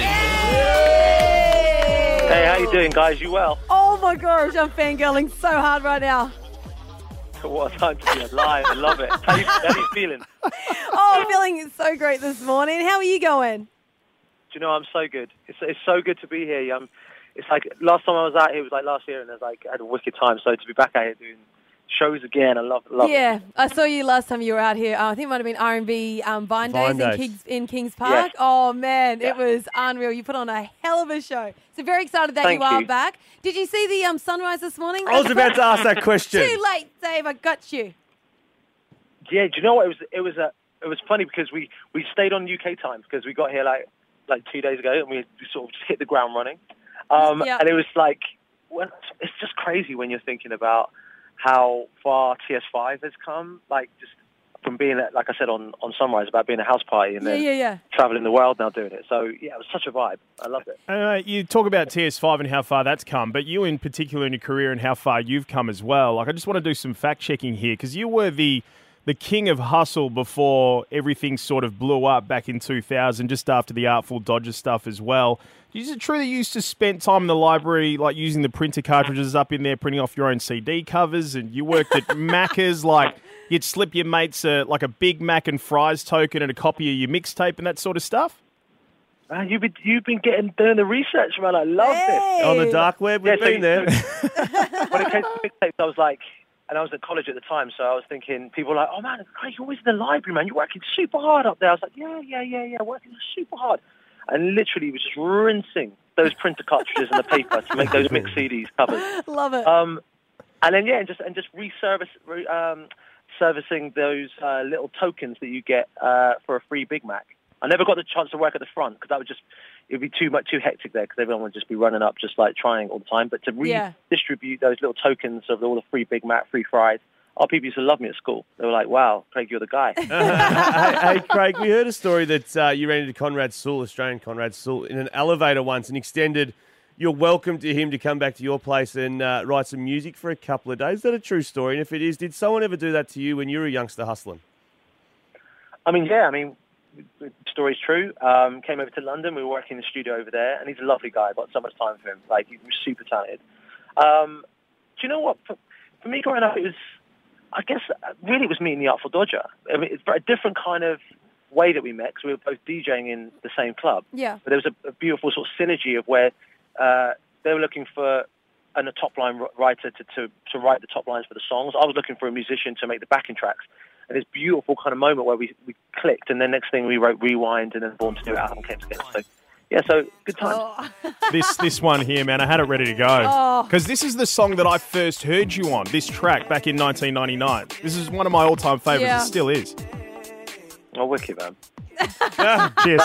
Hey, how you doing, guys? You well? Oh my gosh, I'm fangirling so hard right now. What a time to be alive. I love it. How you feeling? Oh, I'm feeling so great this morning. How are you going? Do you know, I'm so good. It's so good to be here. It's like last time I was out here, it was like last year, and I had a wicked time. So to be back out here doing shows again, I love it. Yeah, I saw you last time you were out here. I think it might have been R&B Vine Days in Kings Park. Yes. Oh, man, It was unreal. You put on a hell of a show. So very excited that Thank you are you. back. Did you see the sunrise this morning? I was about to ask that question. Too late, Dave. I got you. Yeah, do you know what? It was funny because we stayed on UK time because we got here like 2 days ago, and we sort of just hit the ground running. And it was like, it's just crazy when you're thinking about how far TS5 has come, like just from being, like I said on Sunrise, about being a house party and then traveling the world now doing it. So, yeah, it was such a vibe. I loved it. You talk about TS5 and how far that's come, but you in particular in your career and how far you've come as well. Like, I just want to do some fact-checking here because you were the king of hustle before everything sort of blew up back in 2000, just after the Artful Dodger stuff as well. Is it true that you used to spend time in the library, like using the printer cartridges up in there, printing off your own CD covers, and you worked at Macca's, like you'd slip your mates like a Big Mac and fries token and a copy of your mixtape and that sort of stuff? Man, you've been doing the research, man. I love this. On the dark web, we've been there. When it came to mixtapes, I was like, and I was at college at the time, so I was thinking, people were like, oh man, Craig, you're always in the library, man. You're working super hard up there. I was like, yeah, working super hard. And literally was just rinsing those printer cartridges and the paper to make those mixed CDs covers. Love it. And then, just servicing those little tokens that you get for a free Big Mac. I never got the chance to work at the front because it would be too hectic there because everyone would just be running up just like trying all the time. But to redistribute those little tokens of all the free Big Mac, free fries, our people used to love me at school. They were like, wow, Craig, you're the guy. Hey, Craig, we heard a story that you ran into Conrad Sewell, Australian Conrad Sewell, in an elevator once and extended your welcome to him to come back to your place and write some music for a couple of days. Is that a true story? And if it is, did someone ever do that to you when you were a youngster hustling? The story's true. Came over to London. We were working in the studio over there, and he's a lovely guy. I've got so much time for him. Like, he was super talented. Do you know what? For me growing up, it was me and the Artful Dodger. I mean, it's a different kind of way that we met because we were both DJing in the same club. Yeah. But there was a beautiful sort of synergy of where they were looking for a top-line writer to write the top lines for the songs. I was looking for a musician to make the backing tracks. And this beautiful kind of moment where we clicked, and then next thing we wrote Rewind, and then Born to Do It album came together. So, yeah, so good times. This one here, man, I had it ready to go. Because this is the song that I first heard you on, this track, back in 1999. This is one of my all-time favourites. Yeah. It still is. Oh, wicked, man. Cheers.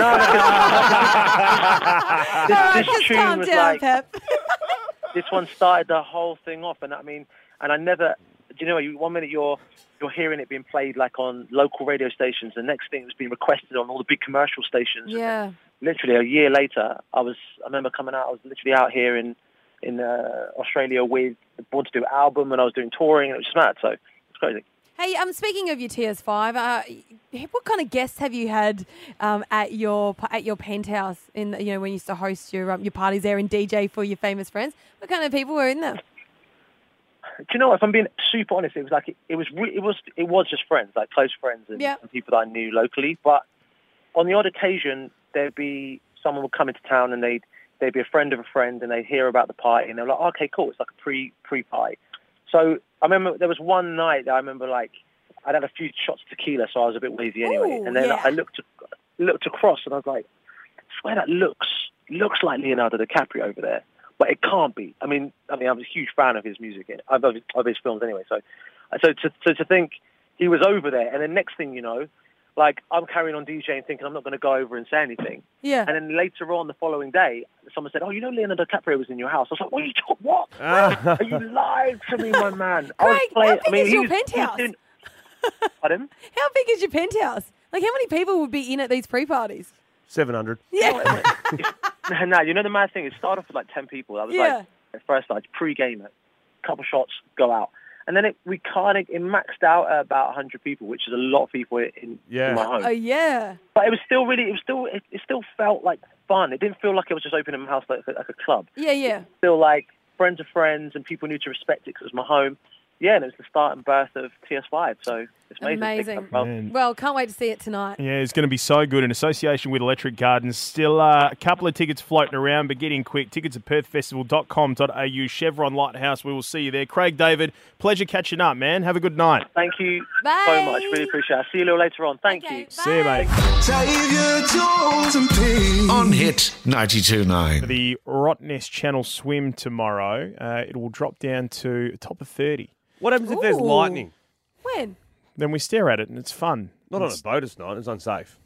This tune was like... This one started the whole thing off, and I never... Do you know, 1 minute you're hearing it being played like on local radio stations. The next thing it was being requested on all the big commercial stations. Yeah. Literally a year later, I remember coming out. I was literally out here in Australia with the Born to Do It album, and I was doing touring, and it was just mad. So it's crazy. Hey, speaking of your TS5, what kind of guests have you had at your penthouse when you used to host your parties there and DJ for your famous friends? What kind of people were in there? Do you know what? If I'm being super honest, it was like it was just friends, like close friends and people that I knew locally. But on the odd occasion, there'd be someone would come into town and they'd be a friend of a friend, and they'd hear about the party, and they're like, oh, "Okay, cool." It's like a pre-party. So I remember there was one night that I remember like I'd had a few shots of tequila, so I was a bit wheezy anyway. And then I looked across, and I was like, I swear that looks like Leonardo DiCaprio over there. But it can't be. I mean, I'm a huge fan of his music, of his films anyway. So to think he was over there, and then next thing you know, like I'm carrying on DJing, thinking I'm not going to go over and say anything. Yeah. And then later on, the following day, someone said, "Oh, you know, Leonardo DiCaprio was in your house." I was like, "What are you talking? What? Are you lying to me, my man?" Craig, how big is your penthouse? Pardon? How big is your penthouse? Like, how many people would be in at these pre-parties? 700. Yeah. No, you know the mad thing? It started off with like 10 people. That was like at first, like pre-game it. couple shots, go out. And then it maxed out at about 100 people, which is a lot of people in my home. Oh, yeah. But it still felt like fun. It didn't feel like it was just opening my house like a club. Yeah, yeah. It felt like friends of friends, and people knew to respect it because it was my home. Yeah, and it was the start and birth of TS5, so it's amazing. Well, can't wait to see it tonight. Yeah, it's going to be so good in association with Electric Gardens. Still a couple of tickets floating around, but get in quick. Tickets at perthfestival.com.au, Chevron Lighthouse. We will see you there. Craig David, pleasure catching up, man. Have a good night. Thank you so much. Really appreciate it. I'll see you a little later on. Thank you. See you, mate. Xavier Jules and Pete. On Hit 92.9. The Rottnest Channel swim tomorrow. It will drop down to a top of 30. What happens if there's lightning? When? Then we stare at it and it's fun. Not on a boat, it's not. It's unsafe.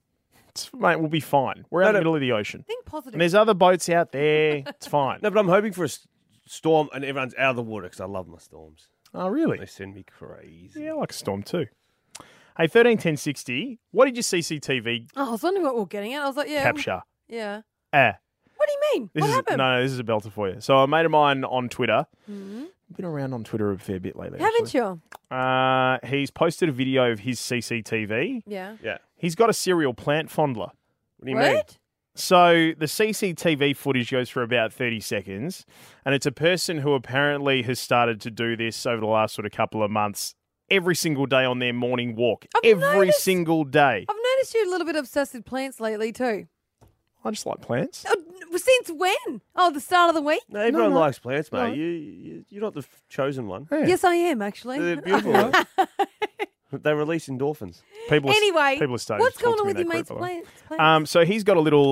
Mate, we'll be fine. We're out in the middle of the ocean. Think positive. And there's other boats out there. It's fine. No, but I'm hoping for a storm and everyone's out of the water because I love my storms. Oh, really? They send me crazy. Yeah, I like a storm too. Hey, 131060, what did your CCTV Oh, I was wondering what we were getting at. I was like, yeah. capture? Yeah. Ah. What do you mean? This What is, happened? No, this is a belter for you. So a mate of mine on Twitter, Mm-hmm. been around on Twitter a fair bit lately. Haven't you? He's posted a video of his CCTV. Yeah. Yeah. He's got a serial plant fondler. What do you mean? So the CCTV footage goes for about 30 seconds, and it's a person who apparently has started to do this over the last sort of couple of months every single day on their morning walk. Every single day. I've noticed you're a little bit obsessed with plants lately too. I just like plants. Since when? Oh, the start of the week? No, everyone No. likes plants, mate. No. You're not the chosen one. Yes, I am actually. They're beautiful. They release endorphins. People Anyway, people are starting what's to talk going to on me with in your that mate's group, by the way. plants? So he's got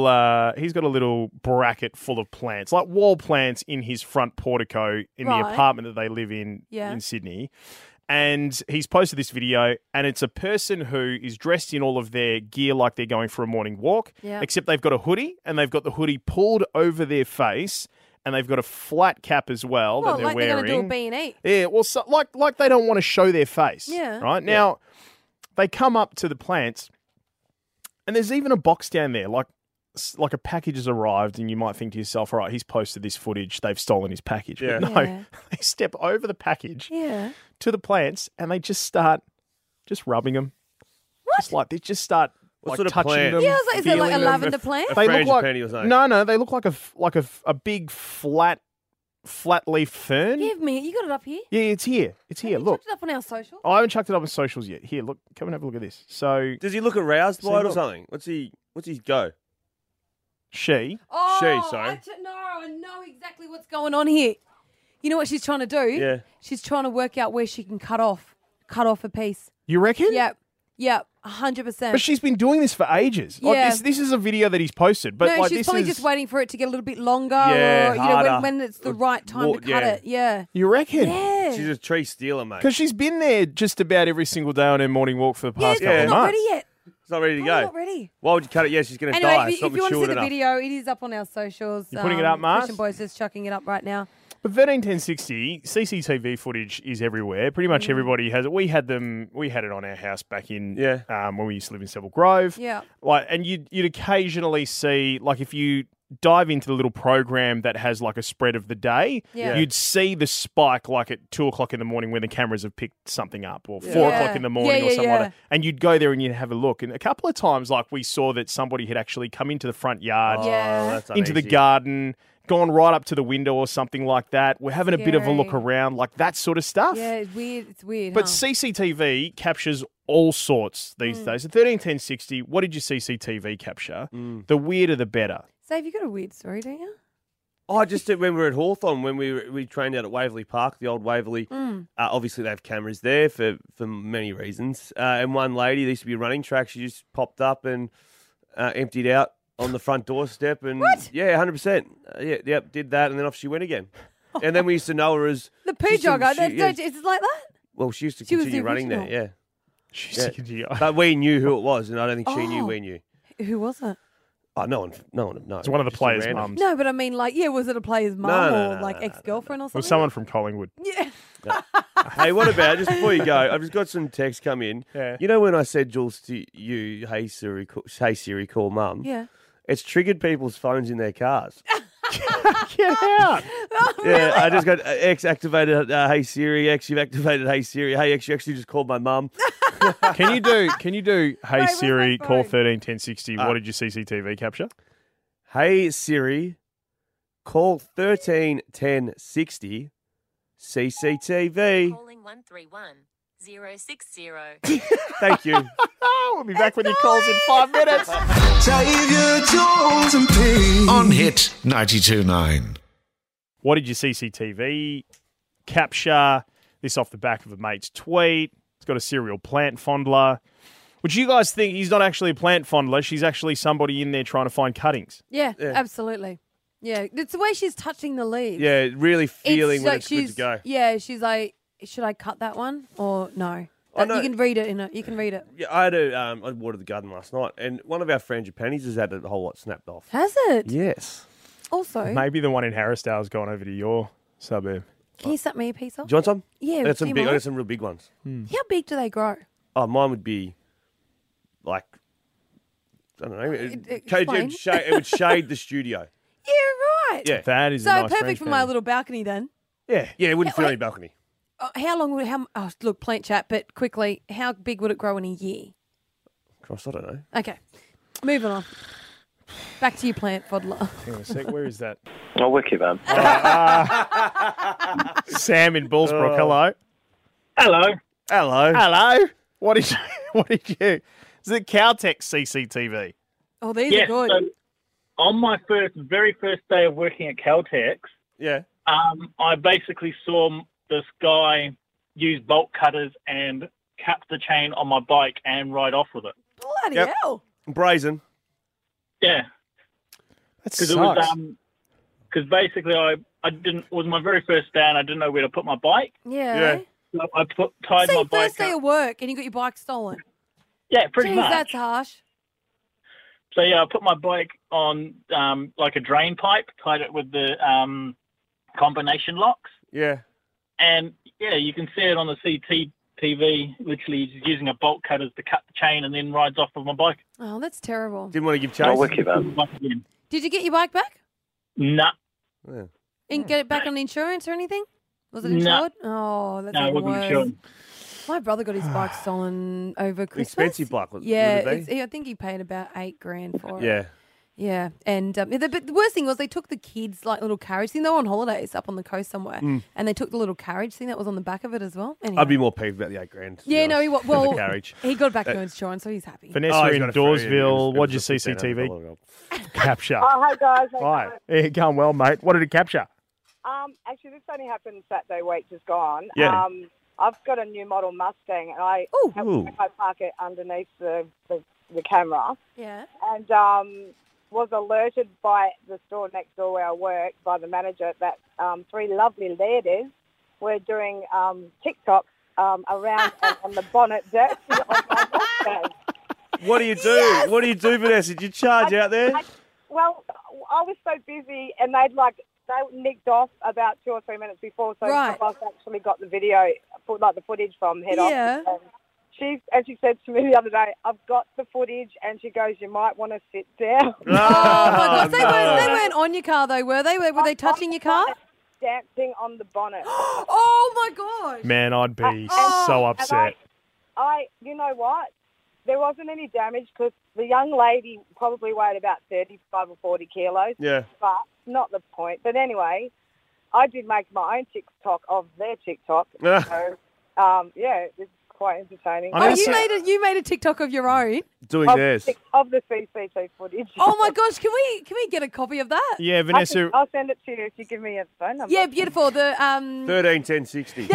a little bracket full of plants, like wall plants, in his front portico in the Right. apartment that they live in Sydney. And he's posted this video, and it's a person who is dressed in all of their gear like they're going for a morning walk, Yeah. except they've got a hoodie, and they've got the hoodie pulled over their face, and they've got a flat cap as well Well, that they're like wearing. they're going to do a B&E. Yeah, well, like they don't want to show their face. Yeah. Right? Now, they come up to the plants, and there's even a box down there, like a package has arrived, and you might think to yourself, all right, he's posted this footage, they've stolen his package. Yeah. But no, Yeah. they step over the package Yeah. to the plants, and they just start rubbing them. What? They just start What sort of touching plant? them. Yeah, I was like, is it like a feeling them. lavender plant? They look like frangipani or something. no, they look like a big flat leaf fern. Give me. You got it up here? Yeah, it's here. It's here. You Look. chucked it up on our social? I haven't chucked it up on socials yet. Here, look, come and have a look at this. So Does he look aroused So by it or look. something? What's his go? she, Oh, sorry. I know exactly what's going on here. You know what she's trying to do? Yeah. She's trying to work out where she can cut off a piece. you reckon? Yep, 100%. But she's been doing this for ages. Like, Yeah. this is a video that he's posted. But no, like, she's this probably is, just waiting for it to get a little bit longer, Yeah, or harder. when it's the right time to cut yeah. it. Yeah. You reckon? Yeah. She's a tree stealer, mate. Because she's been there just about every single day on her morning walk for the past couple it's of not months. ready yet. It's not ready to Probably go. not ready. Why would you cut it? Yeah, she's going to Anyway, die. It's if not you want to see matured the enough. video, it is up on our socials. You putting it up, Mars? Christian Boys is chucking it up right now. But 131060, CCTV footage is everywhere. Pretty much everybody has it. We had it on our house back in when we used to live in Seville Grove. Yeah. Like, and you'd occasionally see, like, if you dive into the little program that has like a spread of the day, Yeah. you'd see the spike like at 2:00 in the morning when the cameras have picked something up, or 4:00 in the morning or something like that. And you'd go there and you'd have a look. And a couple of times, like, we saw that somebody had actually come into the front yard, that's into the uneasy. garden, gone right up to the window or something like that. We're having a bit of a look Scary. around, like that sort of stuff. Yeah, it's weird. It's weird. But huh? CCTV captures all sorts these days. So 131060, what did your CCTV capture? The weirder the better. Save, you got a weird story, don't you? I just did when we were at Hawthorn, when we trained out at Waverley Park, the old Waverley. Obviously, they have cameras there for many reasons. And one lady, there used to be a running track, she just popped up and emptied out on the front doorstep. And What? Yeah, 100%. Yep, did that, and then off she went again. And then we used to know her as... The poo she's a- jogger. she- Is yeah. it like that? Well, she used to She was continue the running there, original. yeah. She's But we knew who it was, and I don't think she knew Oh. we knew. Who was it? Oh, no one would know. It's one of the Just a players' random. mums. No, but I mean, like, was it a player's mum or like ex-girlfriend or It something? was someone from Collingwood. Yeah. Hey, what about, just before you go, I've just got some text come in. Yeah. You know when I said, Jules, to you, hey Siri, call mum? Yeah. It's triggered people's phones in their cars. Get out. Yeah, I just got X activated. Hey Siri, X, you've activated. Hey Siri, hey X, you actually just called my mum. Can you do? Hey Wait, Siri, where's my call phone? 131060. What did your CCTV capture? Hey Siri, call 131060 CCTV. Calling 131060. Thank you. We'll be back with your calls in 5 minutes. Xavier Jones and Pete. On Hit 92.9. What did your CCTV capture? This off the back of a mate's tweet. It's got a serial plant fondler. Would you guys think he's not actually a plant fondler? She's actually somebody in there trying to find cuttings. Yeah, absolutely. Yeah, it's the way she's touching the leaves. Yeah, really feeling when like it's good to go. Yeah, she's like, should I cut that one or no? know. You can read it. You can read it. Yeah, I watered the garden last night, and one of our frangipanis has had a whole lot snapped off. Has it? Yes. Also, Maybe the one in Harrisdale's gone over to your suburb. can you snap me a piece off? Do you want some? Yeah, I got some do you big. I mind? got some real big ones. How big do they grow? Oh, mine would be like I don't know. explain. It would shade the studio. Yeah, right. Yeah. That is So a nice perfect for my frangipani. little balcony then. Yeah. Yeah, it wouldn't fit on wait. any balcony. How long would it? Look, plant chat, but quickly, how big would it grow in a year? Cross, I don't know. Okay, moving on. Back to you, plant fodder. Hang on a sec. Where is that? Oh, wicked, man. Sam in Bullsbrook. Hello. Hello. Hello. Hello. What did you? Is it Caltex CCTV? Oh, these Yes, are good. so on my very first day of working at Caltex, Yeah. I basically saw this guy use bolt cutters and cap the chain on my bike and ride off with it. Bloody Yep. hell! Brazen. Yeah, That because sucks. it was because basically I didn't it was my very first day and I didn't know where to put my bike. Yeah. So I tied my See, bike first day up. of work and you got your bike stolen. Yeah, pretty Jeez, much. that's harsh. So yeah, I put my bike on like a drain pipe, tied it with the combination locks, Yeah. and yeah, you can see it on the CCTV. Literally, he's using a bolt cutters to cut the chain and then rides off with my bike. Oh, that's terrible. Didn't want to give chase. Oh, wicked, man. Did you get your bike back? Nah, Yeah. And get it back on insurance or anything? Was it No. insured? Oh, that's no, it even wasn't worse. insured. My brother got his bike stolen over Christmas. Expensive bike, would Yeah, it be? I think he paid about $8,000 for it. Yeah. Yeah, and but the worst thing was they took the kids' like little carriage thing. They were on holidays up on the coast somewhere, and they took the little carriage thing that was on the back of it as well. Anyway. I'd be more peeved about the $8,000. to be Yeah, no, he honest, was. than Well, the carriage. he got back to insurance, so he's happy. Vanessa Oh, he's in got a free- Dawesville. it What'd you was see a CCTV capture? Oh, hi guys. Hi. Yeah, going well, mate. What did it capture? Actually, this only happened Saturday week just gone. Yeah. I've got a new model Mustang, and I Ooh. I park it underneath the camera, Yeah. and was alerted by the store next door where I work by the manager that 3 lovely ladies were doing TikTok around on the bonnet deck on my Mustang. What do you do? What do you do, Vanessa? Did you charge out there? Well, I was so busy, and they nicked off about 2 or 3 minutes before, so Right. I've actually got the video, the footage from head Yeah. office. And she said to me the other day, I've got the footage, and she goes, you might want to sit down. Oh my gosh, they weren't on your car though, were they? Were they touching your car? Dancing on the bonnet. Oh my gosh. Man, I'd be And- so and upset. you know what? There wasn't any damage because the young lady probably weighed about 35 or 40 kilos. Yeah. But not the point. But anyway, I did make my own TikTok of their TikTok. So, yeah, it's quite entertaining. Oh, you made a TikTok of your own. Doing theirs. Of the CCT footage. Oh my gosh, can we get a copy of that? Yeah, Vanessa. I'll send it to you if you give me a phone number. Yeah, beautiful. The 131060.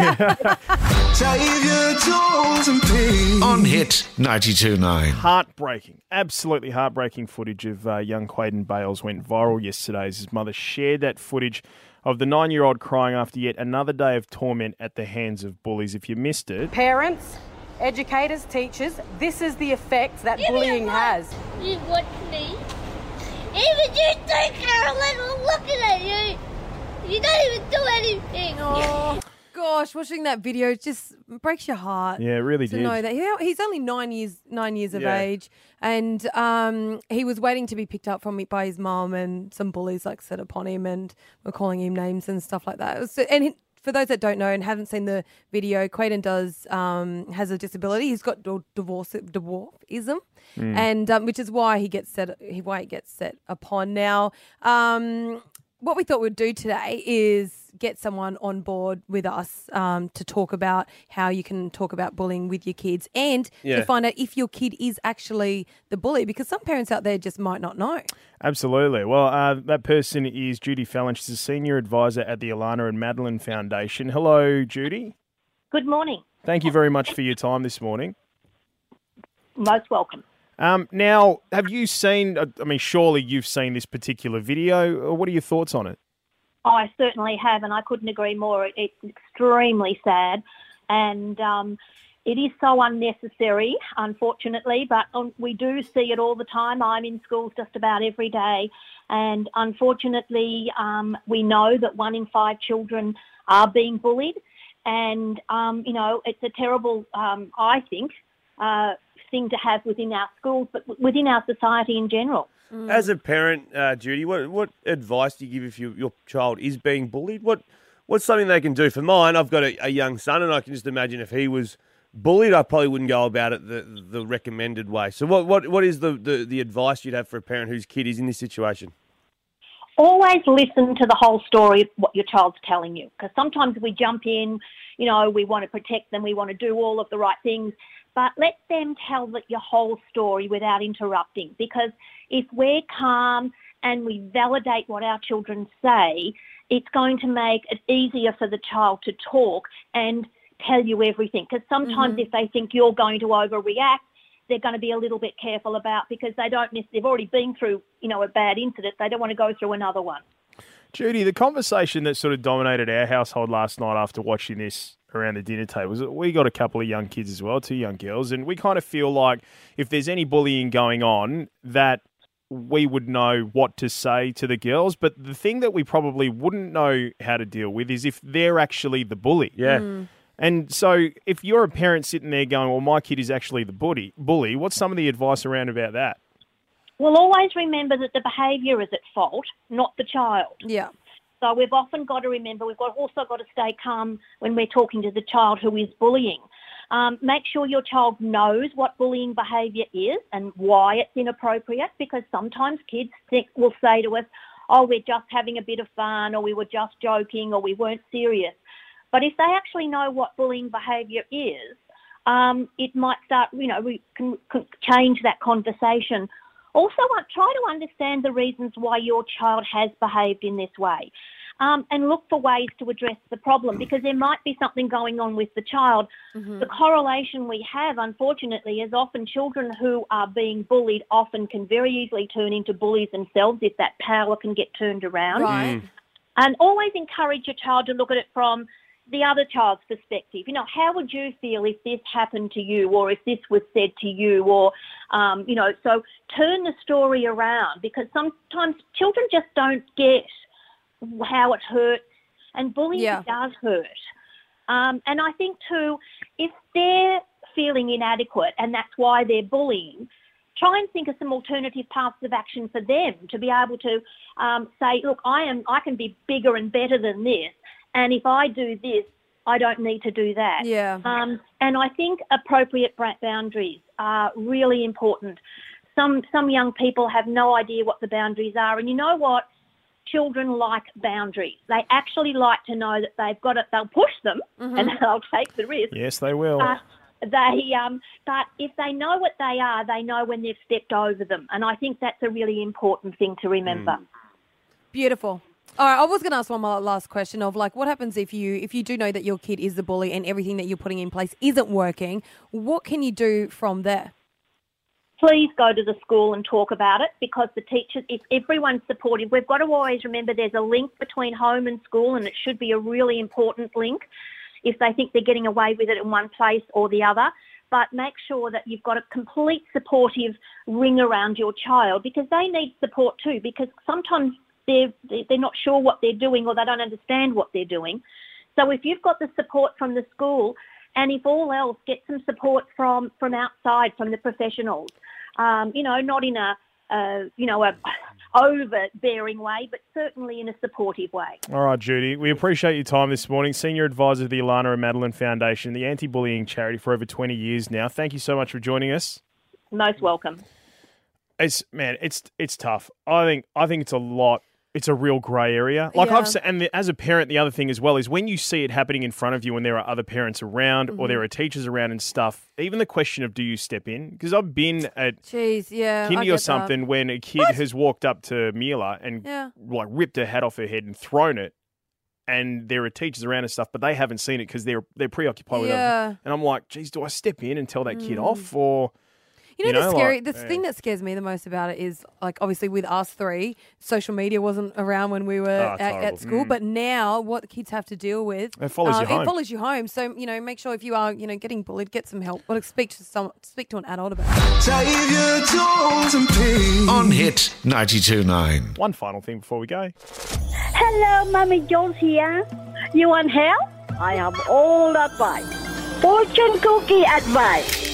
Xavier Jones and Pete. On Hit 92.9. Heartbreaking, absolutely heartbreaking footage of young Quaden Bales went viral yesterday as his mother shared that footage of the 9-year-old crying after yet another day of torment at the hands of bullies. If you missed it, Parents, educators, teachers, this is the effect that bullying has. You watch me. Even you too, Carolyn, I'm looking at you. You don't even do anything. Oh, gosh, watching that video just breaks your heart. Yeah, it really to did. know that he's only 9 years of Yeah. age, and he was waiting to be picked up by his mum, and some bullies set upon him and were calling him names and stuff like that. For those that don't know and haven't seen the video, Quaden has a disability. He's got dwarfism, and which is why he gets set upon. Now, what we thought we'd do today is get someone on board with us to talk about how you can talk about bullying with your kids and to find out if your kid is actually the bully, because some parents out there just might not know. Absolutely. Well, that person is Judy Fallon. She's a senior advisor at the Alana and Madeline Foundation. Hello, Judy. Good morning. Thank you very much for your time this morning. Most welcome. Now, have you seen, surely you've seen this particular video. What are your thoughts on it? I certainly have, and I couldn't agree more. It's extremely sad, and it is so unnecessary, unfortunately, but we do see it all the time. I'm in schools just about every day, and unfortunately, we know that 1 in 5 children are being bullied, and, it's a terrible, I think, thing to have within our schools, but within our society in general. As a parent, Judy, what advice do you give if your child is being bullied? What's something they can do? For mine, I've got a young son, and I can just imagine if he was bullied, I probably wouldn't go about it the recommended way. So what is the advice you'd have for a parent whose kid is in this situation? Always listen to the whole story of what your child's telling you, because sometimes we jump in, we want to protect them, we want to do all of the right things, but let them tell your whole story without interrupting, because if we're calm and we validate what our children say, it's going to make it easier for the child to talk and tell you everything, because sometimes if they think you're going to overreact, they're going to be a little bit careful about, because they've already been through, a bad incident. They don't want to go through another one. Judy, the conversation that sort of dominated our household last night after watching this around the dinner table was that we got a couple of young kids as well, 2 young girls, and we kind of feel like if there's any bullying going on, that we would know what to say to the girls. But the thing that we probably wouldn't know how to deal with is if they're actually the bully. Yeah. And so if you're a parent sitting there going, well, my kid is actually the bully, what's some of the advice around about that? Well, always remember that the behaviour is at fault, not the child. Yeah. So we've often got to remember, also got to stay calm when we're talking to the child who is bullying. Make sure your child knows what bullying behaviour is and why it's inappropriate, because sometimes kids will say to us, oh, we're just having a bit of fun, or we were just joking, or we weren't serious. But if they actually know what bullying behaviour is, it might start, we can change that conversation. Also, try to understand the reasons why your child has behaved in this way, and look for ways to address the problem, because there might be something going on with the child. The correlation we have, unfortunately, is often children who are being bullied often can very easily turn into bullies themselves if that power can get turned around. Right. And always encourage your child to look at it from the other child's perspective. How would you feel if this happened to you, or if this was said to you, or, so turn the story around, because sometimes children just don't get how it hurts, and bullying does hurt. And I think too, if they're feeling inadequate and that's why they're bullying, try and think of some alternative paths of action for them to be able to say, look, I can be bigger and better than this. And if I do this, I don't need to do that. Yeah. And I think appropriate boundaries are really important. Some young people have no idea what the boundaries are. And you know what? Children like boundaries. They actually like to know that they've got it. They'll push them and they'll take the risk. Yes, they will. But if they know what they are, they know when they've stepped over them. And I think that's a really important thing to remember. Beautiful. All right, I was going to ask one more last question of what happens if you do know that your kid is the bully and everything that you're putting in place isn't working? What can you do from there? Please go to the school and talk about it, because the teachers, if everyone's supportive, we've got to always remember there's a link between home and school, and it should be a really important link if they think they're getting away with it in one place or the other. But make sure that you've got a complete supportive ring around your child, because they need support too, because sometimes they're not sure what they're doing, or they don't understand what they're doing. So if you've got the support from the school, and if all else, get some support from outside, from the professionals. Not in a overbearing way, but certainly in a supportive way. All right, Judy, we appreciate your time this morning. Senior Advisor of the Alana and Madeline Foundation, the anti-bullying charity for over 20 years now. Thank you so much for joining us. Most welcome. It's tough. I think it's a lot. It's a real grey area. Like I've said, and as a parent, the other thing as well is when you see it happening in front of you and there are other parents around or there are teachers around and stuff, even the question of do you step in? Because I've been at kindy or something when a kid has walked up to Mila and like ripped her hat off her head and thrown it, and there are teachers around and stuff, but they haven't seen it because they're preoccupied with it. And I'm like, geez, do I step in and tell that kid off or... The thing that scares me the most about it is, like, obviously with us three, social media wasn't around when we were at school, but now what the kids have to deal with, it follows you home. It follows you home. So, make sure if you are, getting bullied, get some help or speak to an adult about it. Xavier Jules and Pete on Hit 92.9. One final thing before we go. Hello, Mummy Jules here. You want help? I have all advice. Fortune cookie advice.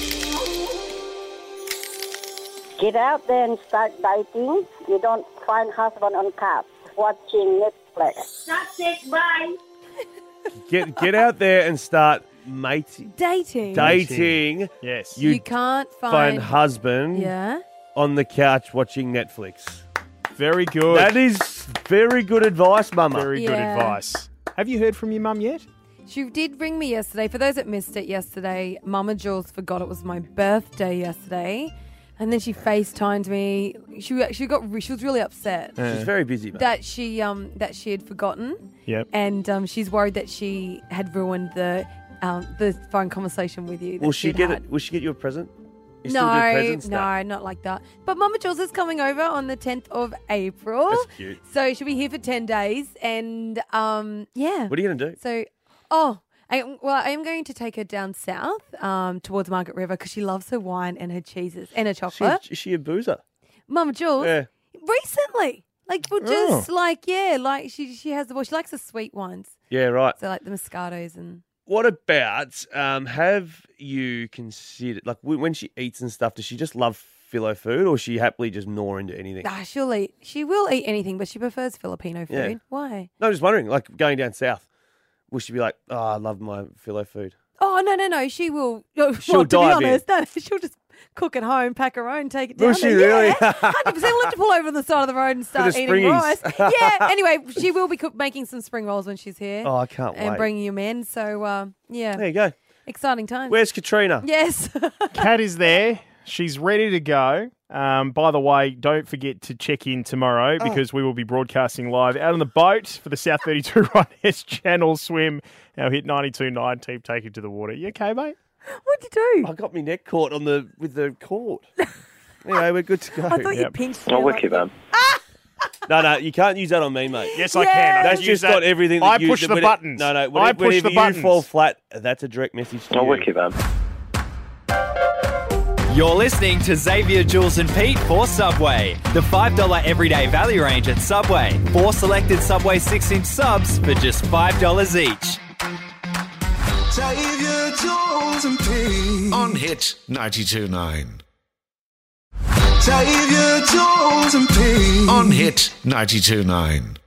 Get out there and start dating. You don't find husband on couch watching Netflix. That's it, bye. Get out there and start dating. Yes. You can't find husband on the couch watching Netflix. Very good. That is very good advice, Mama. Very good advice. Have you heard from your mum yet? She did ring me yesterday. For those that missed it yesterday, Mama Jules forgot it was my birthday yesterday. And then she FaceTimed me. She was really upset. She's very busy, mate. That she had forgotten. Yep. And she's worried that she had ruined the phone conversation with you. Will she get it? Will she get you a present? You no, still do presents? No, not like that. But Mama Jules is coming over on the 10th of April. That's cute. So she'll be here for 10 days, and yeah. What are you going to do? So, I am going to take her down south towards Margaret River because she loves her wine and her cheeses and her chocolate. Is she a boozer? Mama Jules? Yeah. Recently. She has the voice. She likes the sweet ones. Yeah, right. So like the Moscatos and... What about, have you considered, like when she eats and stuff, does she just love phyllo food or she happily just gnaw into anything? She will eat anything, but she prefers Filipino food. Yeah. Why? No, I'm just wondering, like going down south. Will she be like, I love my phyllo food? Oh, no. She will. She'll dive to be honest, no, she'll just cook at home, pack her own, take it down. Will she there. really? Yeah, 100%. We'll have to pull over on the side of the road and start eating rice. Yeah, anyway, she will be making some spring rolls when she's here. Oh, I can't wait. And bringing them in. So, yeah. There you go. Exciting times. Where's Katrina? Yes. Kat is there. She's ready to go. By the way, don't forget to check in tomorrow because we will be broadcasting live out on the boat for the South 32 Run S Channel Swim. Our Hit 92.9 team take it to the water. You okay, mate? What'd you do? I got my neck caught with the cord. Anyway, we're good to go. I thought you pinched me. I'll work it, man. No, you can't use that on me, mate. Yes, I can. That's just got everything. I push the buttons. No, I push the buttons. You fall flat, that's a direct message to you. I'll work it, man. You're listening to Xavier, Jules and Pete for Subway. The $5 everyday value range at Subway. 4 selected Subway 6-inch subs for just $5 each. Xavier Jules and Pete on Hit 92.9. Xavier Jules and Pete on Hit 92.9.